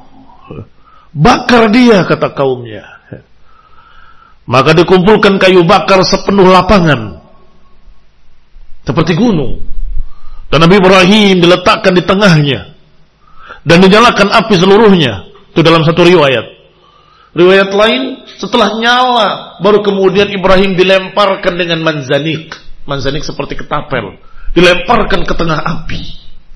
bakar dia, kata kaumnya. Maka dikumpulkan kayu bakar sepenuh lapangan, seperti gunung, dan Nabi Ibrahim diletakkan di tengahnya dan dinyalakan api seluruhnya. Itu dalam satu riwayat. Riwayat lain, setelah nyala baru kemudian Ibrahim dilemparkan dengan manzanik. Manzanik seperti ketapel, dilemparkan ke tengah api.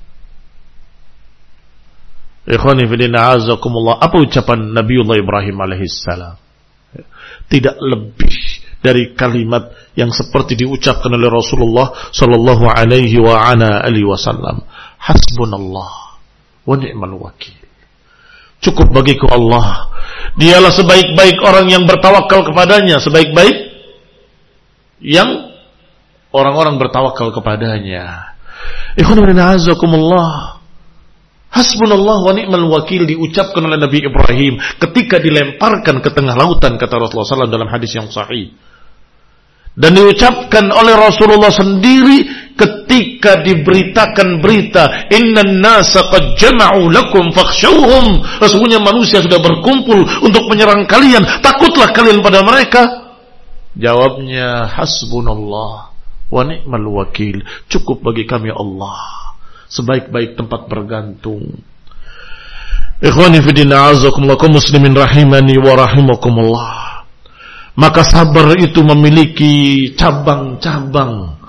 Ikhwani fillah, azakumullah. Apa ucapan Nabiullah Ibrahim alaihissalam? Tidak lebih dari kalimat yang seperti diucapkan oleh Rasulullah sallallahu alaihi wa ala alihi wasallam. Hasbunallah wa ni'mal wakil. Cukup bagiku Allah. Dialah sebaik-baik orang yang bertawakal kepadanya, sebaik-baik yang orang-orang bertawakal kepadanya. Ikhwan fillah azakumullah. Hasbunallah wa ni'mal wakil diucapkan oleh Nabi Ibrahim ketika dilemparkan ke tengah lautan, kata Rasulullah sallallahu alaihi wasallam dalam hadis yang sahih. Dan diucapkan oleh Rasulullah sendiri ketika diberitakan berita, innan nasa qad jama'u lakum fakhshawhum, sesungguhnya manusia sudah berkumpul untuk menyerang kalian, takutlah kalian pada mereka. Jawabnya, hasbunallah wa ni'mal wakil, cukup bagi kami Allah, sebaik-baik tempat bergantung. Ikhwani fi din, a'azzakumullah, kaum muslimin rahimani wa rahimakumullah. Maka sabar itu memiliki cabang-cabang.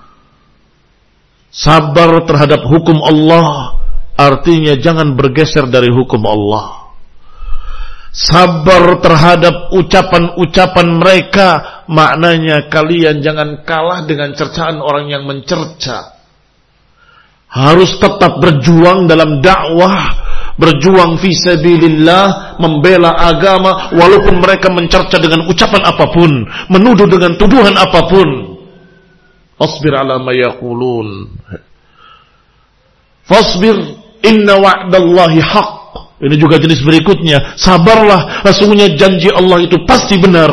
Sabar terhadap hukum Allah artinya jangan bergeser dari hukum Allah. Sabar terhadap ucapan-ucapan mereka maknanya kalian jangan kalah dengan cercaan orang yang mencerca. Harus tetap berjuang dalam dakwah, berjuang fi sabilillah, membela agama walaupun mereka mencerca dengan ucapan apapun, menuduh dengan tuduhan apapun. Fasbir ala ma yaqulun. Fasbir inna wa'dallahi haqq. Ini juga jenis berikutnya. Sabarlah, sesungguhnya janji Allah itu pasti benar.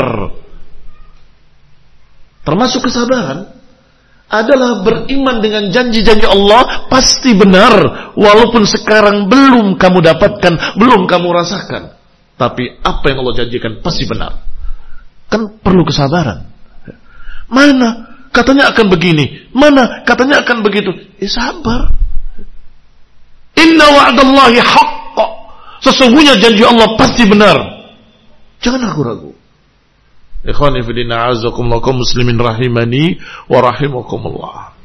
Termasuk kesabaran adalah beriman dengan janji-janji Allah pasti benar, walaupun sekarang belum kamu dapatkan, belum kamu rasakan. Tapi apa yang Allah janjikan pasti benar. Kan perlu kesabaran. Mana katanya akan begini, mana katanya akan begitu. Eh sabar. Inna wa'dallahi haqq. Sesungguhnya janji Allah pasti benar. Jangan ragu-ragu. Ikhwani fi din, a'azzakumullah, kaum muslimin rahimani wa rahimakumullah.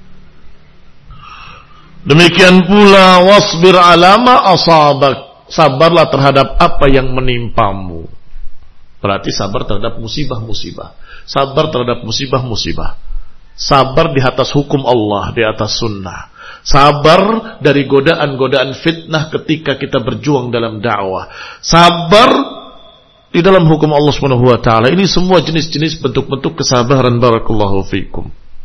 Demikian pula wasbir alama asabak. Sabarlah terhadap apa yang menimpamu. Berarti sabar terhadap musibah-musibah. Sabar terhadap musibah-musibah. Sabar di atas hukum Allah, di atas sunnah. Sabar dari godaan-godaan fitnah ketika kita berjuang dalam dakwah. Sabar di dalam hukum Allah Subhanahu wa taala. Ini semua jenis-jenis bentuk-bentuk kesabaran. Barakallahu fikum.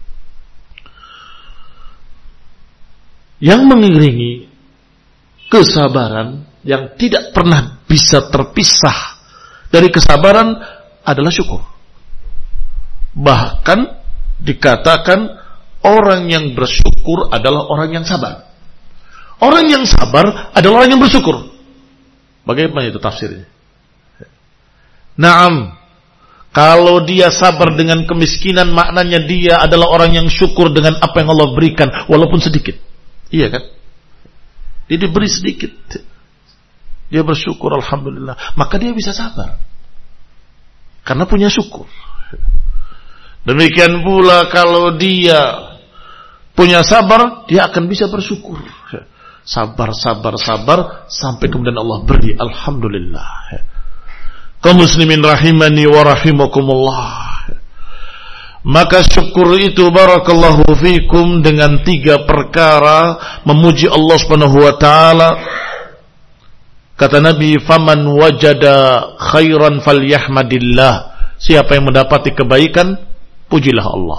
Yang mengiringi kesabaran yang tidak pernah bisa terpisah dari kesabaran adalah syukur. Bahkan dikatakan orang yang bersyukur adalah orang yang sabar. Orang yang sabar adalah orang yang bersyukur. Bagaimana itu tafsirnya? Naam, kalau dia sabar dengan kemiskinan, maknanya dia adalah orang yang syukur dengan apa yang Allah berikan, walaupun sedikit. Iya kan? Dia diberi sedikit, dia bersyukur, alhamdulillah. Maka dia bisa sabar karena punya syukur. Demikian pula kalau dia punya sabar, dia akan bisa bersyukur. Sabar, sabar, sabar sampai kemudian Allah beri, alhamdulillah. Kaum muslimin rahimani wa rahimakumullah. Maka syukur itu barakallahu fikum dengan tiga perkara, memuji Allah Subhanahu wa taala. Kata Nabi, faman wajada khairan falyahmadillah. Siapa yang mendapati kebaikan, pujilah Allah.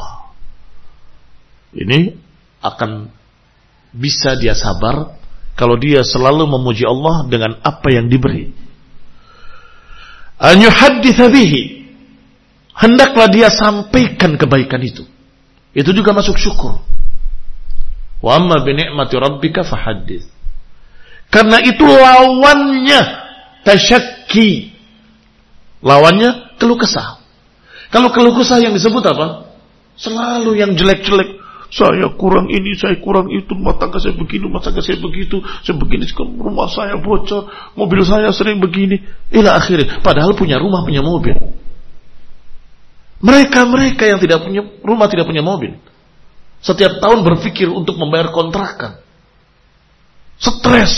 Ini akan bisa dia sabar kalau dia selalu memuji Allah dengan apa yang diberi. An yuhadditha bihi, hendaklah dia sampaikan kebaikan itu. Itu juga masuk syukur. Wa amma bi ni'mati rabbika fahaddits. Karena itu lawannya tasyakki. Lawannya keluh kesah. Kalau keluh kesah yang disebut apa? Selalu yang jelek-jelek. Saya kurang ini, saya kurang itu, rumah tangga saya begini, rumah tangga saya begitu, saya begini, rumah saya bocor, mobil saya sering begini, ila akhirnya. Padahal punya rumah, punya mobil. Mereka-mereka yang tidak punya rumah, tidak punya mobil, setiap tahun berpikir untuk membayar kontrakan. Stres,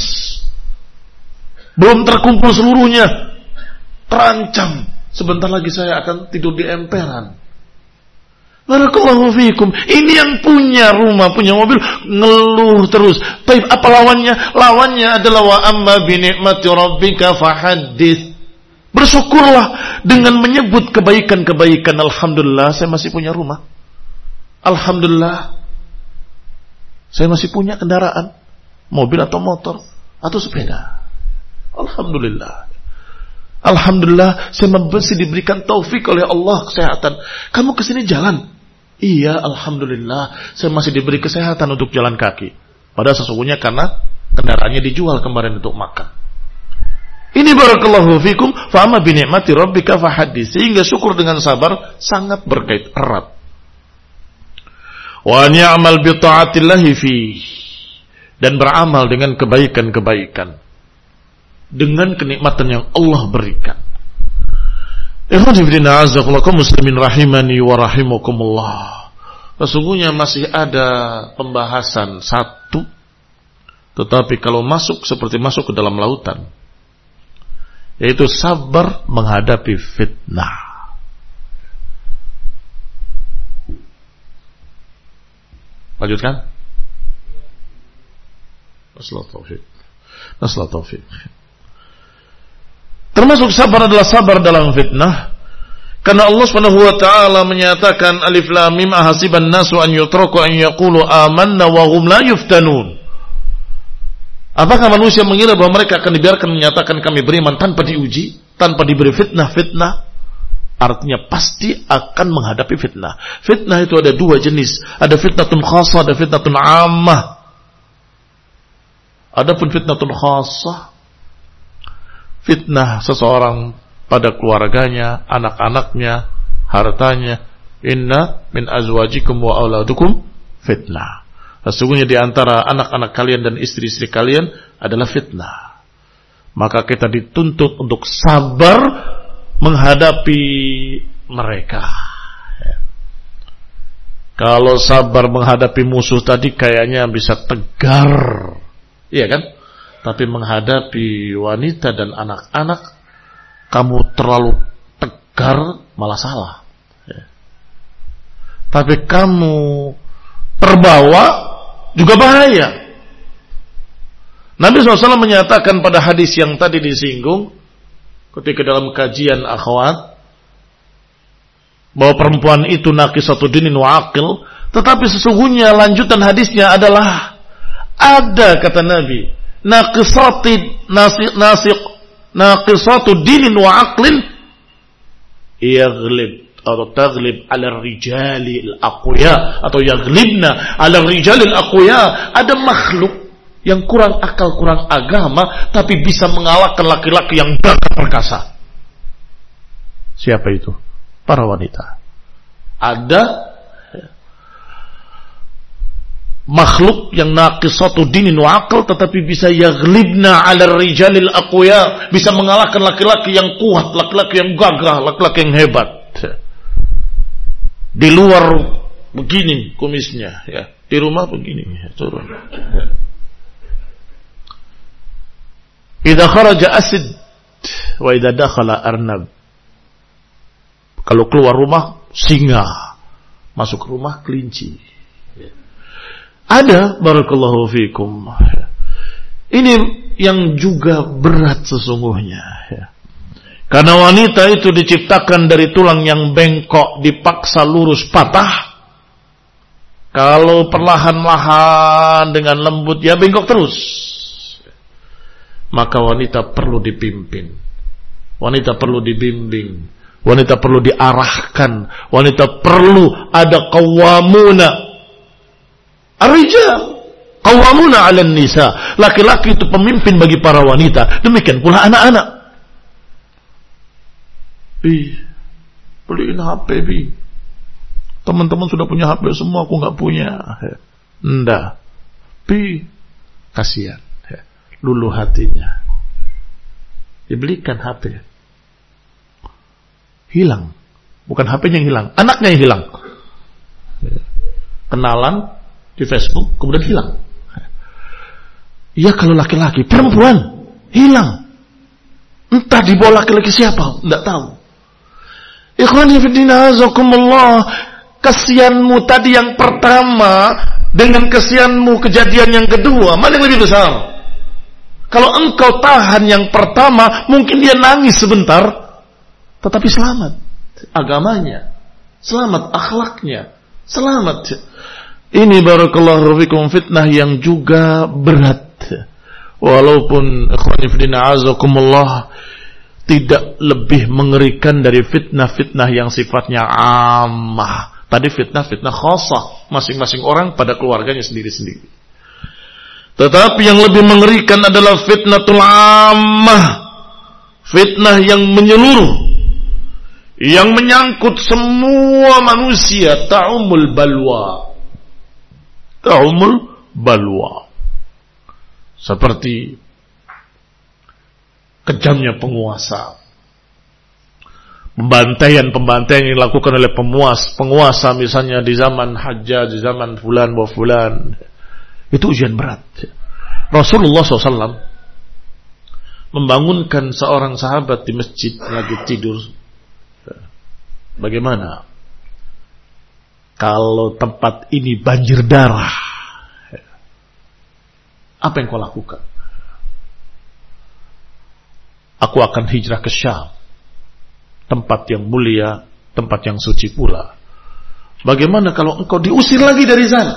belum terkumpul seluruhnya, terancam. Sebentar lagi saya akan tidur di emperan. Barakallahu fiikum. Ini yang punya rumah, punya mobil, ngeluh terus. Baik, apa lawannya? Lawannya adalah wa amma bi ni'mati rabbika fahaddits. Bersyukurlah dengan menyebut kebaikan-kebaikan. Alhamdulillah, saya masih punya rumah. Alhamdulillah, saya masih punya kendaraan, mobil atau motor atau sepeda. Alhamdulillah. Alhamdulillah, saya masih diberikan taufik oleh Allah kesehatan. Kamu kesini jalan? Iya, alhamdulillah, saya masih diberi kesehatan untuk jalan kaki. Padahal sesungguhnya karena kendaraannya dijual kemarin untuk makan. Ini barakallahu fikum, fa amma bi ni'mati rabbika fahaddits. Sehingga syukur dengan sabar sangat berkait erat. Wa ni'mal bi ta'atillahi fi, dan beramal dengan kebaikan-kebaikan dengan kenikmatan yang Allah berikan. Ikhwani fillah, azakumullah muslimin rahimani wa rahimakumullah. Sesungguhnya masih ada pembahasan satu, tetapi kalau masuk seperti masuk ke dalam lautan, yaitu sabar menghadapi fitnah. Lanjutkan. Nasallahu taufiq. Nasallahu taufiq. Termasuk sabar adalah sabar dalam fitnah, karena Allah Subhanahu wa taala menyatakan alif lam mim ahasiban nasu an yutraku an yaqulu amanna wa hum la yuftanun. Apakah manusia mengira bahwa mereka akan dibiarkan menyatakan kami beriman tanpa diuji, tanpa diberi fitnah-fitnah? Artinya pasti akan menghadapi fitnah. Fitnah itu ada dua jenis, ada fitnatun khassah, ada fitnatun ammah. Adapun fitnatun khassah, fitnah seseorang pada keluarganya, anak-anaknya, hartanya. Inna min azwajikum wa auladukum fitnah. Sesungguhnya di antara anak-anak kalian dan istri-istri kalian adalah fitnah. Maka kita dituntut untuk sabar menghadapi mereka. Kalau sabar menghadapi musuh tadi kayaknya bisa tegar, iya kan? Tapi menghadapi wanita dan anak-anak, kamu terlalu tegar, malah salah. Ya. Tapi kamu terbawa, juga bahaya. Nabi shallallahu alaihi wasallam menyatakan pada hadis yang tadi disinggung, ketika dalam kajian akhwat, bahwa perempuan itu naqisatu dinin wa aqil, tetapi sesungguhnya lanjutan hadisnya adalah, ada kata Nabi, naqisati nasiq nasiq naqisatu dinin wa aqlin yaghlib atau taghlib ala rijali al-aqwiya atau yaghlibna ala rijali al-aqwiya. Ada makhluk yang kurang akal, kurang agama, tapi bisa mengalahkan laki-laki yang gagah perkasa. Siapa itu? Para wanita. Ada makhluk yang naqisatu dinin wa aql, tetapi bisa yaghlibna ala rijalil aqwiya, bisa mengalahkan laki-laki yang kuat, laki-laki yang gagah, laki-laki yang hebat. Di luar begini kumisnya, ya. Di rumah begini, ya, turun. Idza kharaja asid wa idza dakhala arnab. Kalau keluar rumah singa, masuk rumah kelinci. Ada, barakallahu fikum. Ini yang juga berat sesungguhnya. Karena wanita itu diciptakan dari tulang yang bengkok, dipaksa lurus patah. Kalau perlahan-lahan dengan lembut, ya bengkok terus. Maka wanita perlu dipimpin. Wanita perlu dibimbing. Wanita perlu diarahkan. Wanita perlu ada qawwamuna ar-rijal qawwamuna 'alan nisa. Laki-laki itu pemimpin bagi para wanita. Demikian pula anak-anak. Bi, beliin H P, Bi. Teman-teman sudah punya H P semua, aku nggak punya. Nda, Bi, kasihan, luluh hatinya. Dibelikan H P, hilang. Bukan H P-nya yang hilang, anaknya yang hilang. Kenalan di Facebook, kemudian hilang. Iya kalau laki-laki, perempuan hilang. Entah dibawa laki-laki siapa, enggak tahu. Ikhwani fi din, azakumullah. kesianmu tadi yang pertama dengan kesianmu kejadian yang kedua, mana yang lebih besar? Kalau engkau tahan yang pertama, mungkin dia nangis sebentar, tetapi selamat agamanya, selamat akhlaknya, selamat. Ini barakallahu fikum fitnah yang juga berat. Walaupun ikhwani fillah azakumullah tidak lebih mengerikan dari fitnah-fitnah yang sifatnya ammah. Tadi fitnah-fitnah khassah, masing-masing orang pada keluarganya sendiri-sendiri. Tetapi yang lebih mengerikan adalah fitnatul ammah, fitnah yang menyeluruh, yang menyangkut semua manusia, ta'umul balwa. Ta'umul balwa. Seperti kejamnya penguasa, pembantaian-pembantaian yang dilakukan oleh penguasa, penguasa misalnya di zaman Hajjaj, di zaman fulan wa fulan. Itu ujian berat. Rasulullah shallallahu alaihi wasallam membangunkan seorang sahabat di masjid lagi tidur. Bagaimana kalau tempat ini banjir darah? Apa yang kau lakukan? Aku akan hijrah ke Syam, tempat yang mulia, tempat yang suci pula. Bagaimana kalau engkau diusir lagi dari sana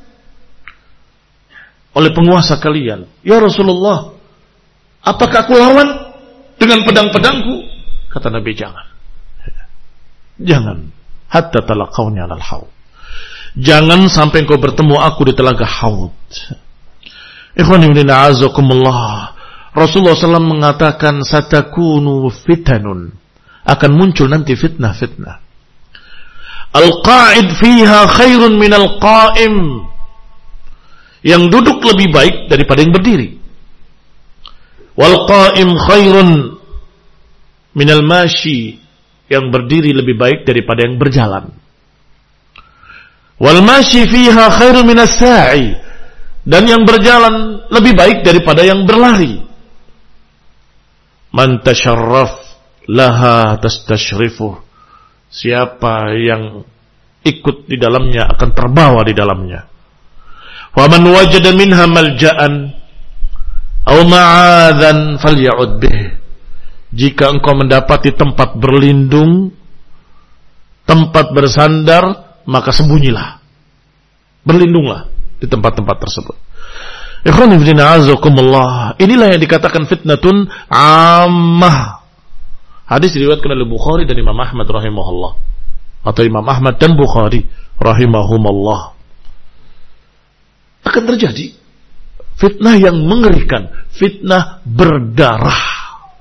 oleh penguasa kalian? Ya Rasulullah, apakah aku lawan dengan pedang-pedangku? Kata Nabi, jangan. Jangan. Hatta talaqawni alal haud. Jangan sampai engkau bertemu aku di telaga haud. Ikhwani fillah azakumullah. Rasulullah shallallahu alaihi wasallam mengatakan satakunu fitanun, akan muncul nanti fitnah-fitnah. Al-qa'id fiha khairun minal qa'im. Yang duduk lebih baik daripada yang berdiri. Wal qa'im khairun minal mashi. Yang berdiri lebih baik daripada yang berjalan. Wal mashi fiha khairun minas sa'i. Dan yang berjalan lebih baik daripada yang berlari. Man tasharraf laha tastashrifuh. Siapa yang ikut di dalamnya akan terbawa di dalamnya. Wa man wajada minha malja'an aw ma'adhan falya'ud bih. Jika engkau mendapati tempat berlindung, tempat bersandar, maka sembunyilah. Berlindunglah di tempat-tempat tersebut. Ikhwani fillah azakumullah. Inilah yang dikatakan fitnatun ammah. Hadis diriwayatkan oleh Bukhari dan Imam Ahmad rahimahullah, atau Imam Ahmad dan Bukhari rahimahumullah. Akan terjadi fitnah yang mengerikan, fitnah berdarah.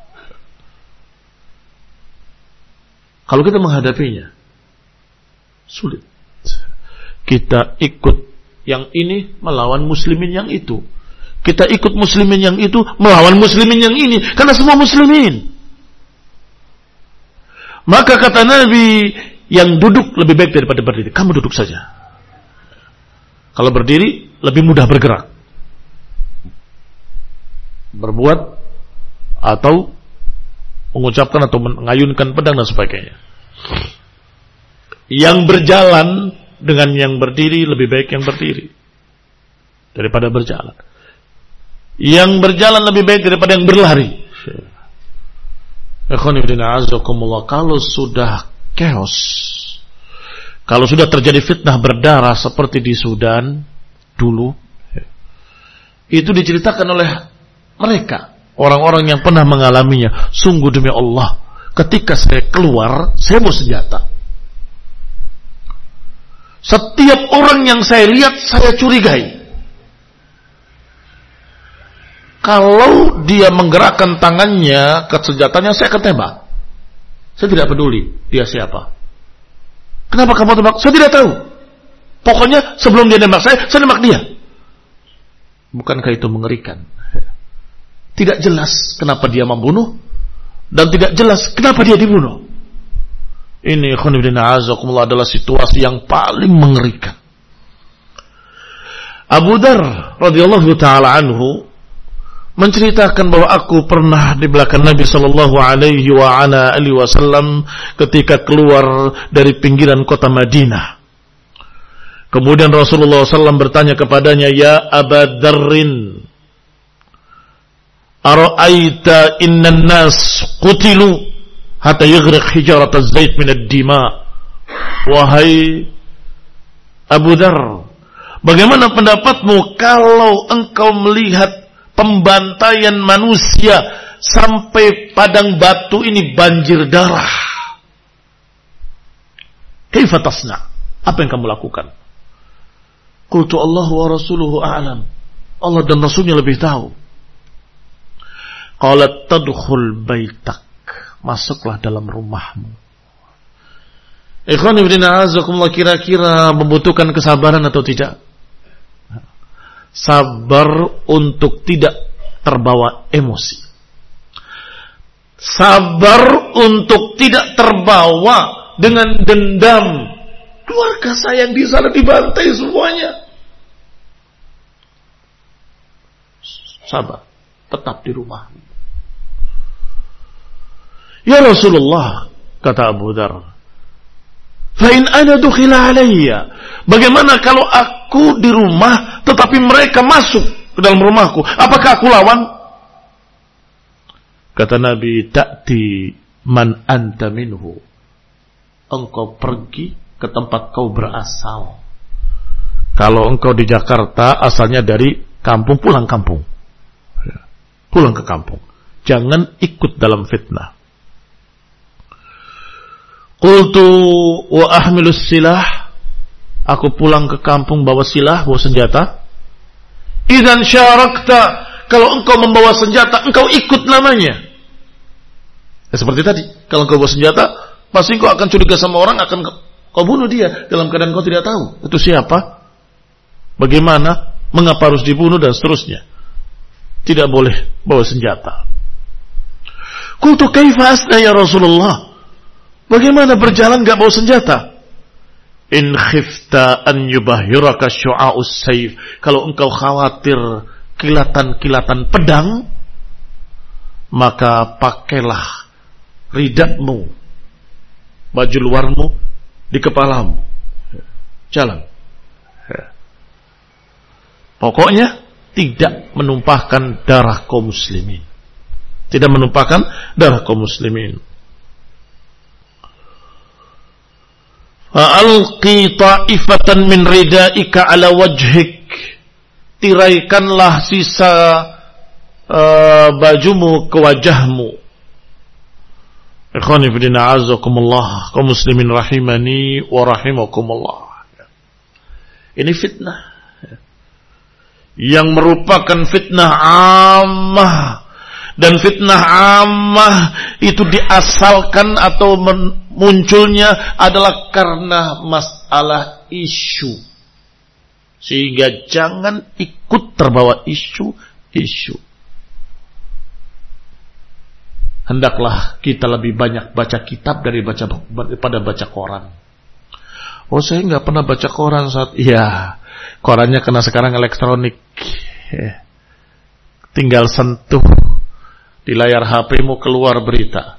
Kalau kita menghadapinya sulit. Kita ikut yang ini melawan muslimin yang itu. Kita ikut muslimin yang itu melawan muslimin yang ini, karena semua muslimin. Maka kata Nabi, yang duduk lebih baik daripada berdiri. Kamu duduk saja. Kalau berdiri lebih mudah bergerak, berbuat atau mengucapkan atau mengayunkan pedang dan sebagainya. Yang berjalan dengan yang berdiri lebih baik yang berdiri daripada berjalan. Yang berjalan lebih baik daripada yang berlari. Kalau sudah chaos, kalau sudah terjadi fitnah berdarah seperti di Sudan dulu, itu diceritakan oleh mereka, orang-orang yang pernah mengalaminya. Sungguh demi Allah, ketika saya keluar, saya bawa senjata. Setiap orang yang saya lihat, saya curigai. Kalau dia menggerakkan tangannya ke senjatanya, saya akan tembak. Saya tidak peduli dia siapa. Kenapa kamu tembak? Saya tidak tahu. Pokoknya sebelum dia nembak saya, saya nembak dia. Bukankah itu mengerikan? Tidak jelas kenapa dia membunuh, dan tidak jelas kenapa dia dibunuh. Ini khonibdina azakumullah adalah situasi yang paling mengerikan. Abu Dar radhiyallahu ta'ala anhu menceritakan bahwa aku pernah di belakang Nabi sallallahu alaihi wa ala alihi wasallam ketika keluar dari pinggiran kota Madinah. Kemudian Rasulullah shallallahu alaihi wasallam bertanya kepadanya, ya Aba Dzarrin, ara'aita innan nas qutilu hatta yaghriq hijarat az-zait min ad-dima. Wahai Abu Dzar, bagaimana pendapatmu kalau engkau melihat pembantaian manusia sampai padang batu ini banjir darah? Kaifa tasna? Apa yang kamu lakukan? Qultu Allah wa rasuluhu a'lam. Allah dan Rasulnya lebih tahu. Qalat tadkhul baitak. Masuklah dalam rumahmu. Ikhwan ibn a'azakumullah, kira-kira membutuhkan kesabaran atau tidak? Sabar untuk tidak terbawa emosi. Sabar untuk tidak terbawa dengan dendam. Keluarga saya yang di sana dibantai semuanya. Sabar, tetap di rumah. Ya Rasulullah, kata Abu Dzar, fa in ana dukhila alayya, bagaimana kalau aku di rumah tetapi mereka masuk ke dalam rumahku, apakah aku lawan? Kata Nabi, ta'ti man anta minhu, engkau pergi ke tempat kau berasal. Kalau engkau di Jakarta, asalnya dari kampung, pulang kampung, pulang ke kampung, jangan ikut dalam fitnah. Qultu wa ahmilus silah, aku pulang ke kampung bawa silah, bawa senjata. Idzan syarakta, kalau engkau membawa senjata, engkau ikut namanya. Ya, seperti tadi, kalau engkau bawa senjata, pasti engkau akan curiga sama orang, akan kau bunuh dia dalam keadaan kau tidak tahu itu siapa, bagaimana, mengapa harus dibunuh dan seterusnya. Tidak boleh bawa senjata. Qultu kaifa asna ya Rasulullah, bagaimana berjalan enggak bawa senjata? In khifta an yubahiraka syu'a'us sayf, kalau engkau khawatir kilatan-kilatan pedang, maka pakailah ridakmu, baju luarmu di kepalamu, jalan. Pokoknya tidak menumpahkan darah kaum muslimin, tidak menumpahkan darah kaum muslimin. Fa'alqi ta'ifatan min ridaika ala wajhik, tiraikanlah sisa uh, bajumu ke wajahmu. Ikhwani fillah a'azzakumullah, kaum muslimin rahimani wa rahimakumullah. Ini fitnah yang merupakan fitnah ammah, dan fitnah ammah itu diasalkan atau munculnya adalah karena masalah isu, sehingga jangan ikut terbawa isu-isu. Hendaklah kita lebih banyak baca kitab dari baca daripada baca koran. Oh, saya nggak pernah baca koran saat iya, korannya karena sekarang elektronik, tinggal sentuh di layar H P-mu keluar berita,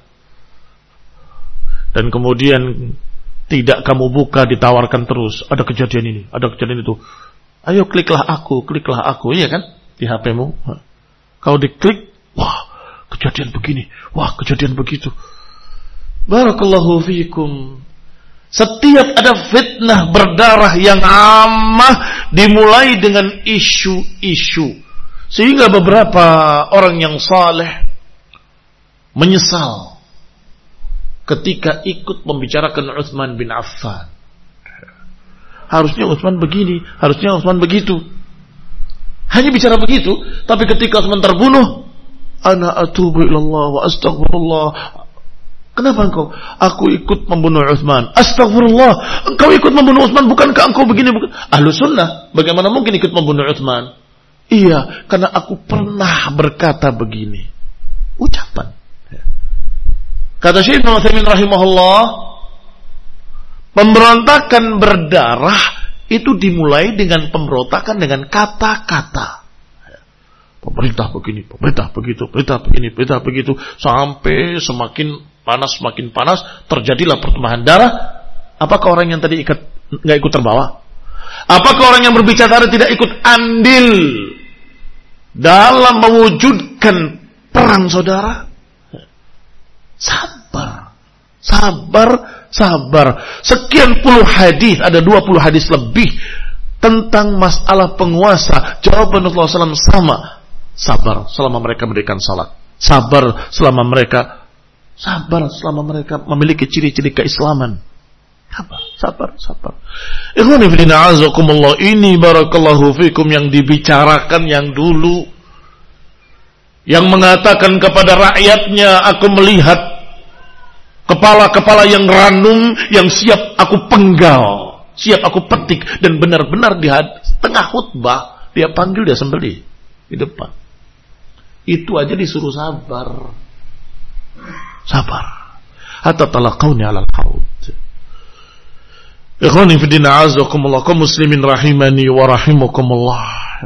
dan kemudian tidak kamu buka, ditawarkan terus, ada kejadian ini, ada kejadian itu. Ayo kliklah aku, kliklah aku, iya kan, di H P-mu. Kalau diklik, wah, kejadian begini, wah, kejadian begitu. Barakallahu fiikum. Setiap ada fitnah berdarah yang ammah dimulai dengan isu-isu, sehingga beberapa orang yang saleh menyesal ketika ikut membicarakan Utsman bin Affan. Harusnya Utsman begini, harusnya Utsman begitu. Hanya bicara begitu, tapi ketika Utsman terbunuh, ana atubu ilallah wa astaghfirullah. Kenapa engkau? Aku ikut membunuh Utsman. Astagfirullah, engkau ikut membunuh Utsman, bukankah engkau begini? Bukan? Ahlus sunnah, bagaimana mungkin ikut membunuh Utsman? Iya, karena aku pernah berkata begini. Ucapan. Kata Syekh Ibnu Utsaimin rahimahullah, pemberontakan berdarah itu dimulai dengan pemberontakan dengan kata-kata. Pemerintah begini, pemerintah begitu, pemerintah begini, pemerintah begitu, sampai semakin panas, semakin panas, terjadilah pertumpahan darah. Apakah orang yang tadi ikat nggak ikut terbawa? Apakah orang yang berbicara tidak ikut andil dalam mewujudkan perang saudara? Sabar, sabar, sabar. Sekian puluh hadis, ada dua puluh hadis lebih tentang masalah penguasa. Jawaban Rasulullah shallallahu alaihi wasallam sama. Sabar selama mereka mendirikan salat. Sabar selama mereka sabar selama mereka memiliki ciri-ciri keislaman. Sabar, sabar, sabar. Ikhwani fillah azakumullah, ini barakallahu fikum yang dibicarakan yang dulu, yang mengatakan kepada rakyatnya, aku melihat kepala-kepala yang ranum yang siap aku penggal, siap aku petik, dan benar-benar di tengah khutbah dia panggil, dia sembelih di depan. Itu aja disuruh sabar. Sabar. Hatta talaqawni 'alal haud. Ikhwani fi din a'azakumullah, kaum muslimin rahimani wa rahimakumullah.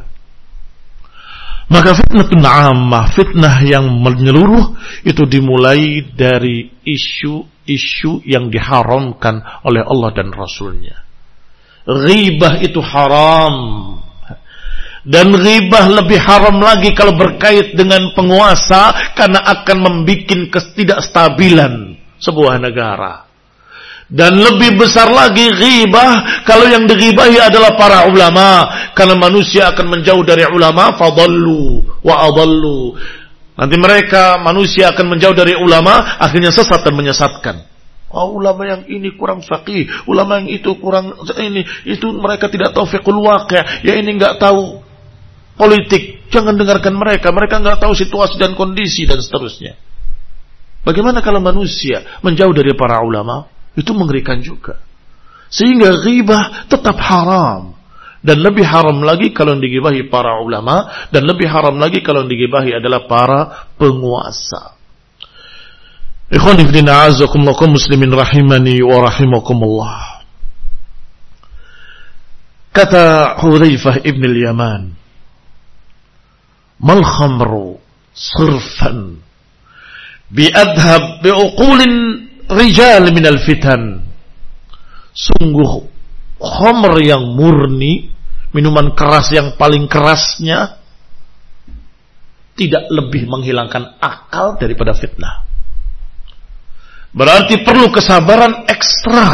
Maka fitnatun 'ammah, fitnah yang menyeluruh itu dimulai dari isu-isu yang diharamkan oleh Allah dan Rasulnya. Ghibah itu haram. Dan ghibah lebih haram lagi kalau berkait dengan penguasa, karena akan membuat ketidakstabilan sebuah negara. Dan lebih besar lagi ghibah kalau yang dighibahi adalah para ulama, karena manusia akan menjauh dari ulama, fadallu wa adallu. Nanti mereka manusia akan menjauh dari ulama, akhirnya sesat dan menyesatkan. Oh, ulama yang ini kurang faqih, ulama yang itu kurang ini, itu mereka tidak tahu fiqhul waqi', ya ini enggak tahu politik, jangan dengarkan mereka, mereka enggak tahu situasi dan kondisi dan seterusnya. Bagaimana kalau manusia menjauh dari para ulama? Itu mengerikan juga. Sehingga ghibah tetap haram. Dan lebih haram lagi kalau yang digibahi para ulama. Dan lebih haram lagi kalau yang digibahi adalah para penguasa. Ikhwan fillah a'azakumullah, kaum muslimin rahimani wa rahimakumullah. Kata Hudzaifah ibn al-Yaman, mal khamru sirfan bi'adhab bi'uqulin rijal minal fitan. Sungguh khamr yang murni, minuman keras yang paling kerasnya, tidak lebih menghilangkan akal daripada fitnah. Berarti perlu kesabaran ekstra.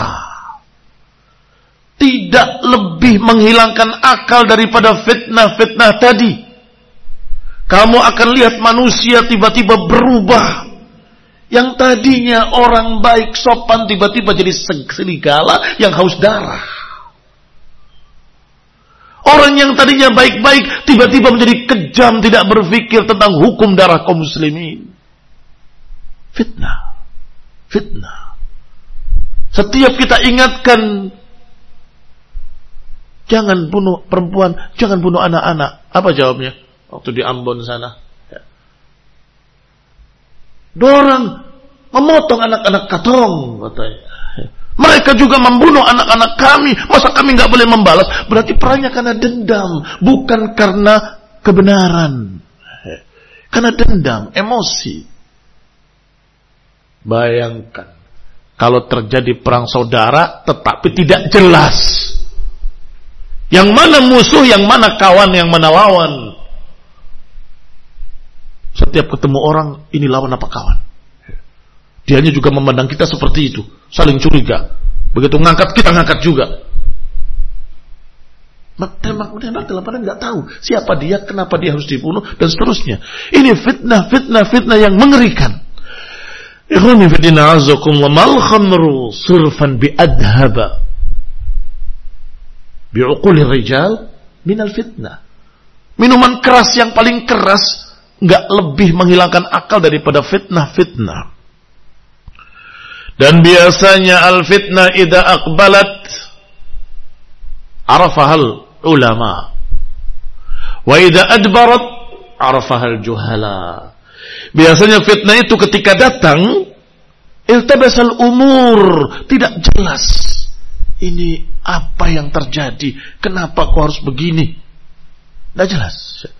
Tidak lebih menghilangkan akal daripada fitnah-fitnah tadi. Kamu akan lihat manusia tiba-tiba berubah. Yang tadinya orang baik sopan tiba-tiba jadi serigala yang haus darah. Orang yang tadinya baik-baik tiba-tiba menjadi kejam, tidak berpikir tentang hukum darah kaum muslimin. Fitnah. Fitnah. Setiap kita ingatkan, jangan bunuh perempuan, jangan bunuh anak-anak. Apa jawabnya? Waktu di Ambon sana. Dorang memotong anak-anak katong, katanya. Mereka juga membunuh anak-anak kami. Masa kami nggak boleh membalas? Berarti perangnya karena dendam, bukan karena kebenaran. Karena dendam, emosi. Bayangkan kalau terjadi perang saudara, tetapi tidak jelas yang mana musuh, yang mana kawan, yang mana lawan. Setiap ketemu orang, ini lawan apa kawan? Dianya juga memandang kita seperti itu, saling curiga. Begitu ngangkat, kita ngangkat juga. Tembak-tembak dalam badan nggak tahu siapa dia, kenapa dia harus dibunuh, dan seterusnya. Ini fitnah, fitnah, fitnah yang mengerikan. Ikhwani fi din a'azakumullah, mal khamru surfan bi adhaba bi uqulir rijal minal fitnah. Minuman keras yang paling keras nggak lebih menghilangkan akal daripada fitnah-fitnah. Dan biasanya al-fitnah idza aqbalat arafahal ulama, wa idza adbarat arafahal juhala. Biasanya fitnah itu ketika datang, iltabasal umur, tidak jelas. Ini apa yang terjadi? Kenapa kau harus begini? Tidak jelas.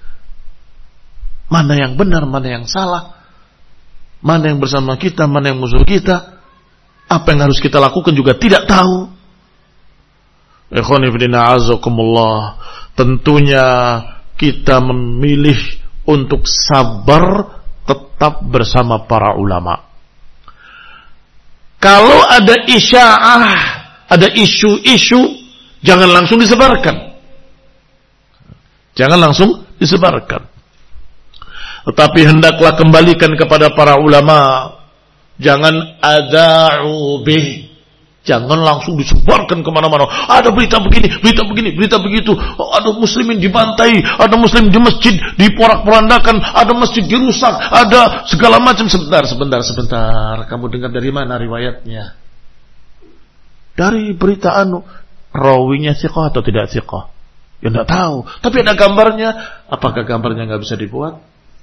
Mana yang benar, mana yang salah, mana yang bersama kita, mana yang musuh kita. Apa yang harus kita lakukan juga tidak tahu. Ikhwani fillah azakumullah, tentunya kita memilih untuk sabar tetap bersama para ulama. Kalau ada isya'ah, ada isu-isu, jangan langsung disebarkan. Jangan langsung disebarkan. Tetapi hendaklah kembalikan kepada para ulama. Jangan ada'u bih. Jangan langsung disebarkan kemana-mana. Ada berita begini, berita begini, berita begitu. Ada muslimin dibantai, ada muslim di masjid diporak-porandakan, ada masjid dirusak, ada segala macam. Sebentar, sebentar, sebentar. Kamu dengar dari mana riwayatnya? Dari berita anu. Rawinya thiqah atau tidak thiqah? Ya tidak tahu. Tapi ada gambarnya. Apakah gambarnya nggak bisa dibuat?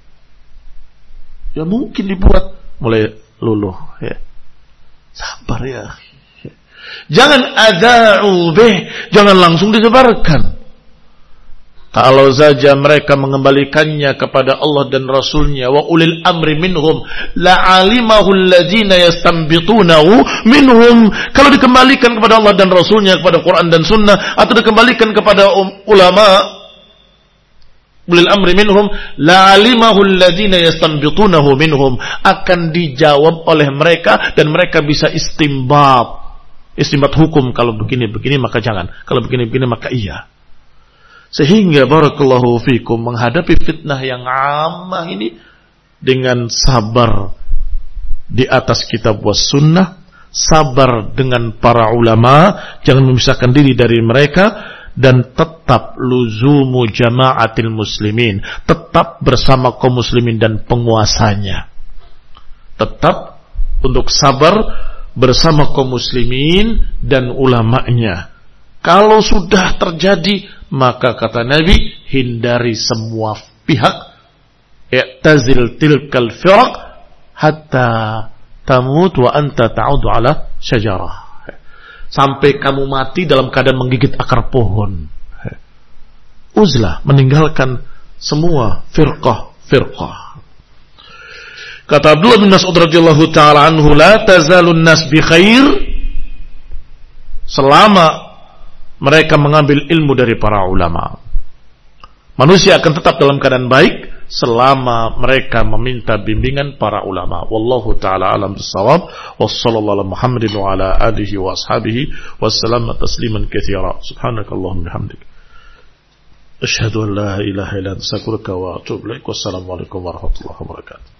Ya mungkin dibuat. Mulai luluh. Ya. Sabar ya. Jangan ada'u bih, jangan langsung disebarkan. Kalau saja mereka mengembalikannya kepada Allah dan Rasulnya, wa ulil amri minhum la'alimahu alladhina yastanbitunahu minhum. Kalau dikembalikan kepada Allah dan Rasulnya, kepada Quran dan Sunnah, atau dikembalikan kepada ulama, ulil amri minhum la'alimahu alladhina yastanbitunahu minhum, akan dijawab oleh mereka dan mereka bisa istinbat. Istinbat hukum, kalau begini-begini maka jangan, kalau begini-begini maka iya. Sehingga barakallahu fikum, menghadapi fitnah yang ammah ini dengan sabar di atas kitab was sunnah, sabar dengan para ulama, jangan memisahkan diri dari mereka, dan tetap luzumu jama'atil muslimin, tetap bersama kaum muslimin dan penguasanya. Tetap untuk sabar bersama kaum muslimin dan ulamanya. Kalau sudah terjadi, maka kata Nabi, hindari semua pihak. I'tazil tilkal firaq hatta tamut wa anta ta'udu ala syajarah. Sampai kamu mati dalam keadaan menggigit akar pohon. Uzlah, meninggalkan semua firqah-firqah. Kata Abdullah bin Mas'ud radhiyallahu ta'ala anhu, la tazalun nas bi khair, selama mereka mengambil ilmu dari para ulama. Manusia akan tetap dalam keadaan baik selama mereka meminta bimbingan para ulama. Wallahu ta'ala alam bissawab. Wassallallahu ala Muhammadin wa ala alihi wa ashabihi wassalamu tasliman katsira. Subhanakallahumma bihamdik, asyhadu an la ilaha illa anta astaghfiruka wa atubu ilaik. Wassalamu alaikum warahmatullahi wabarakatuh.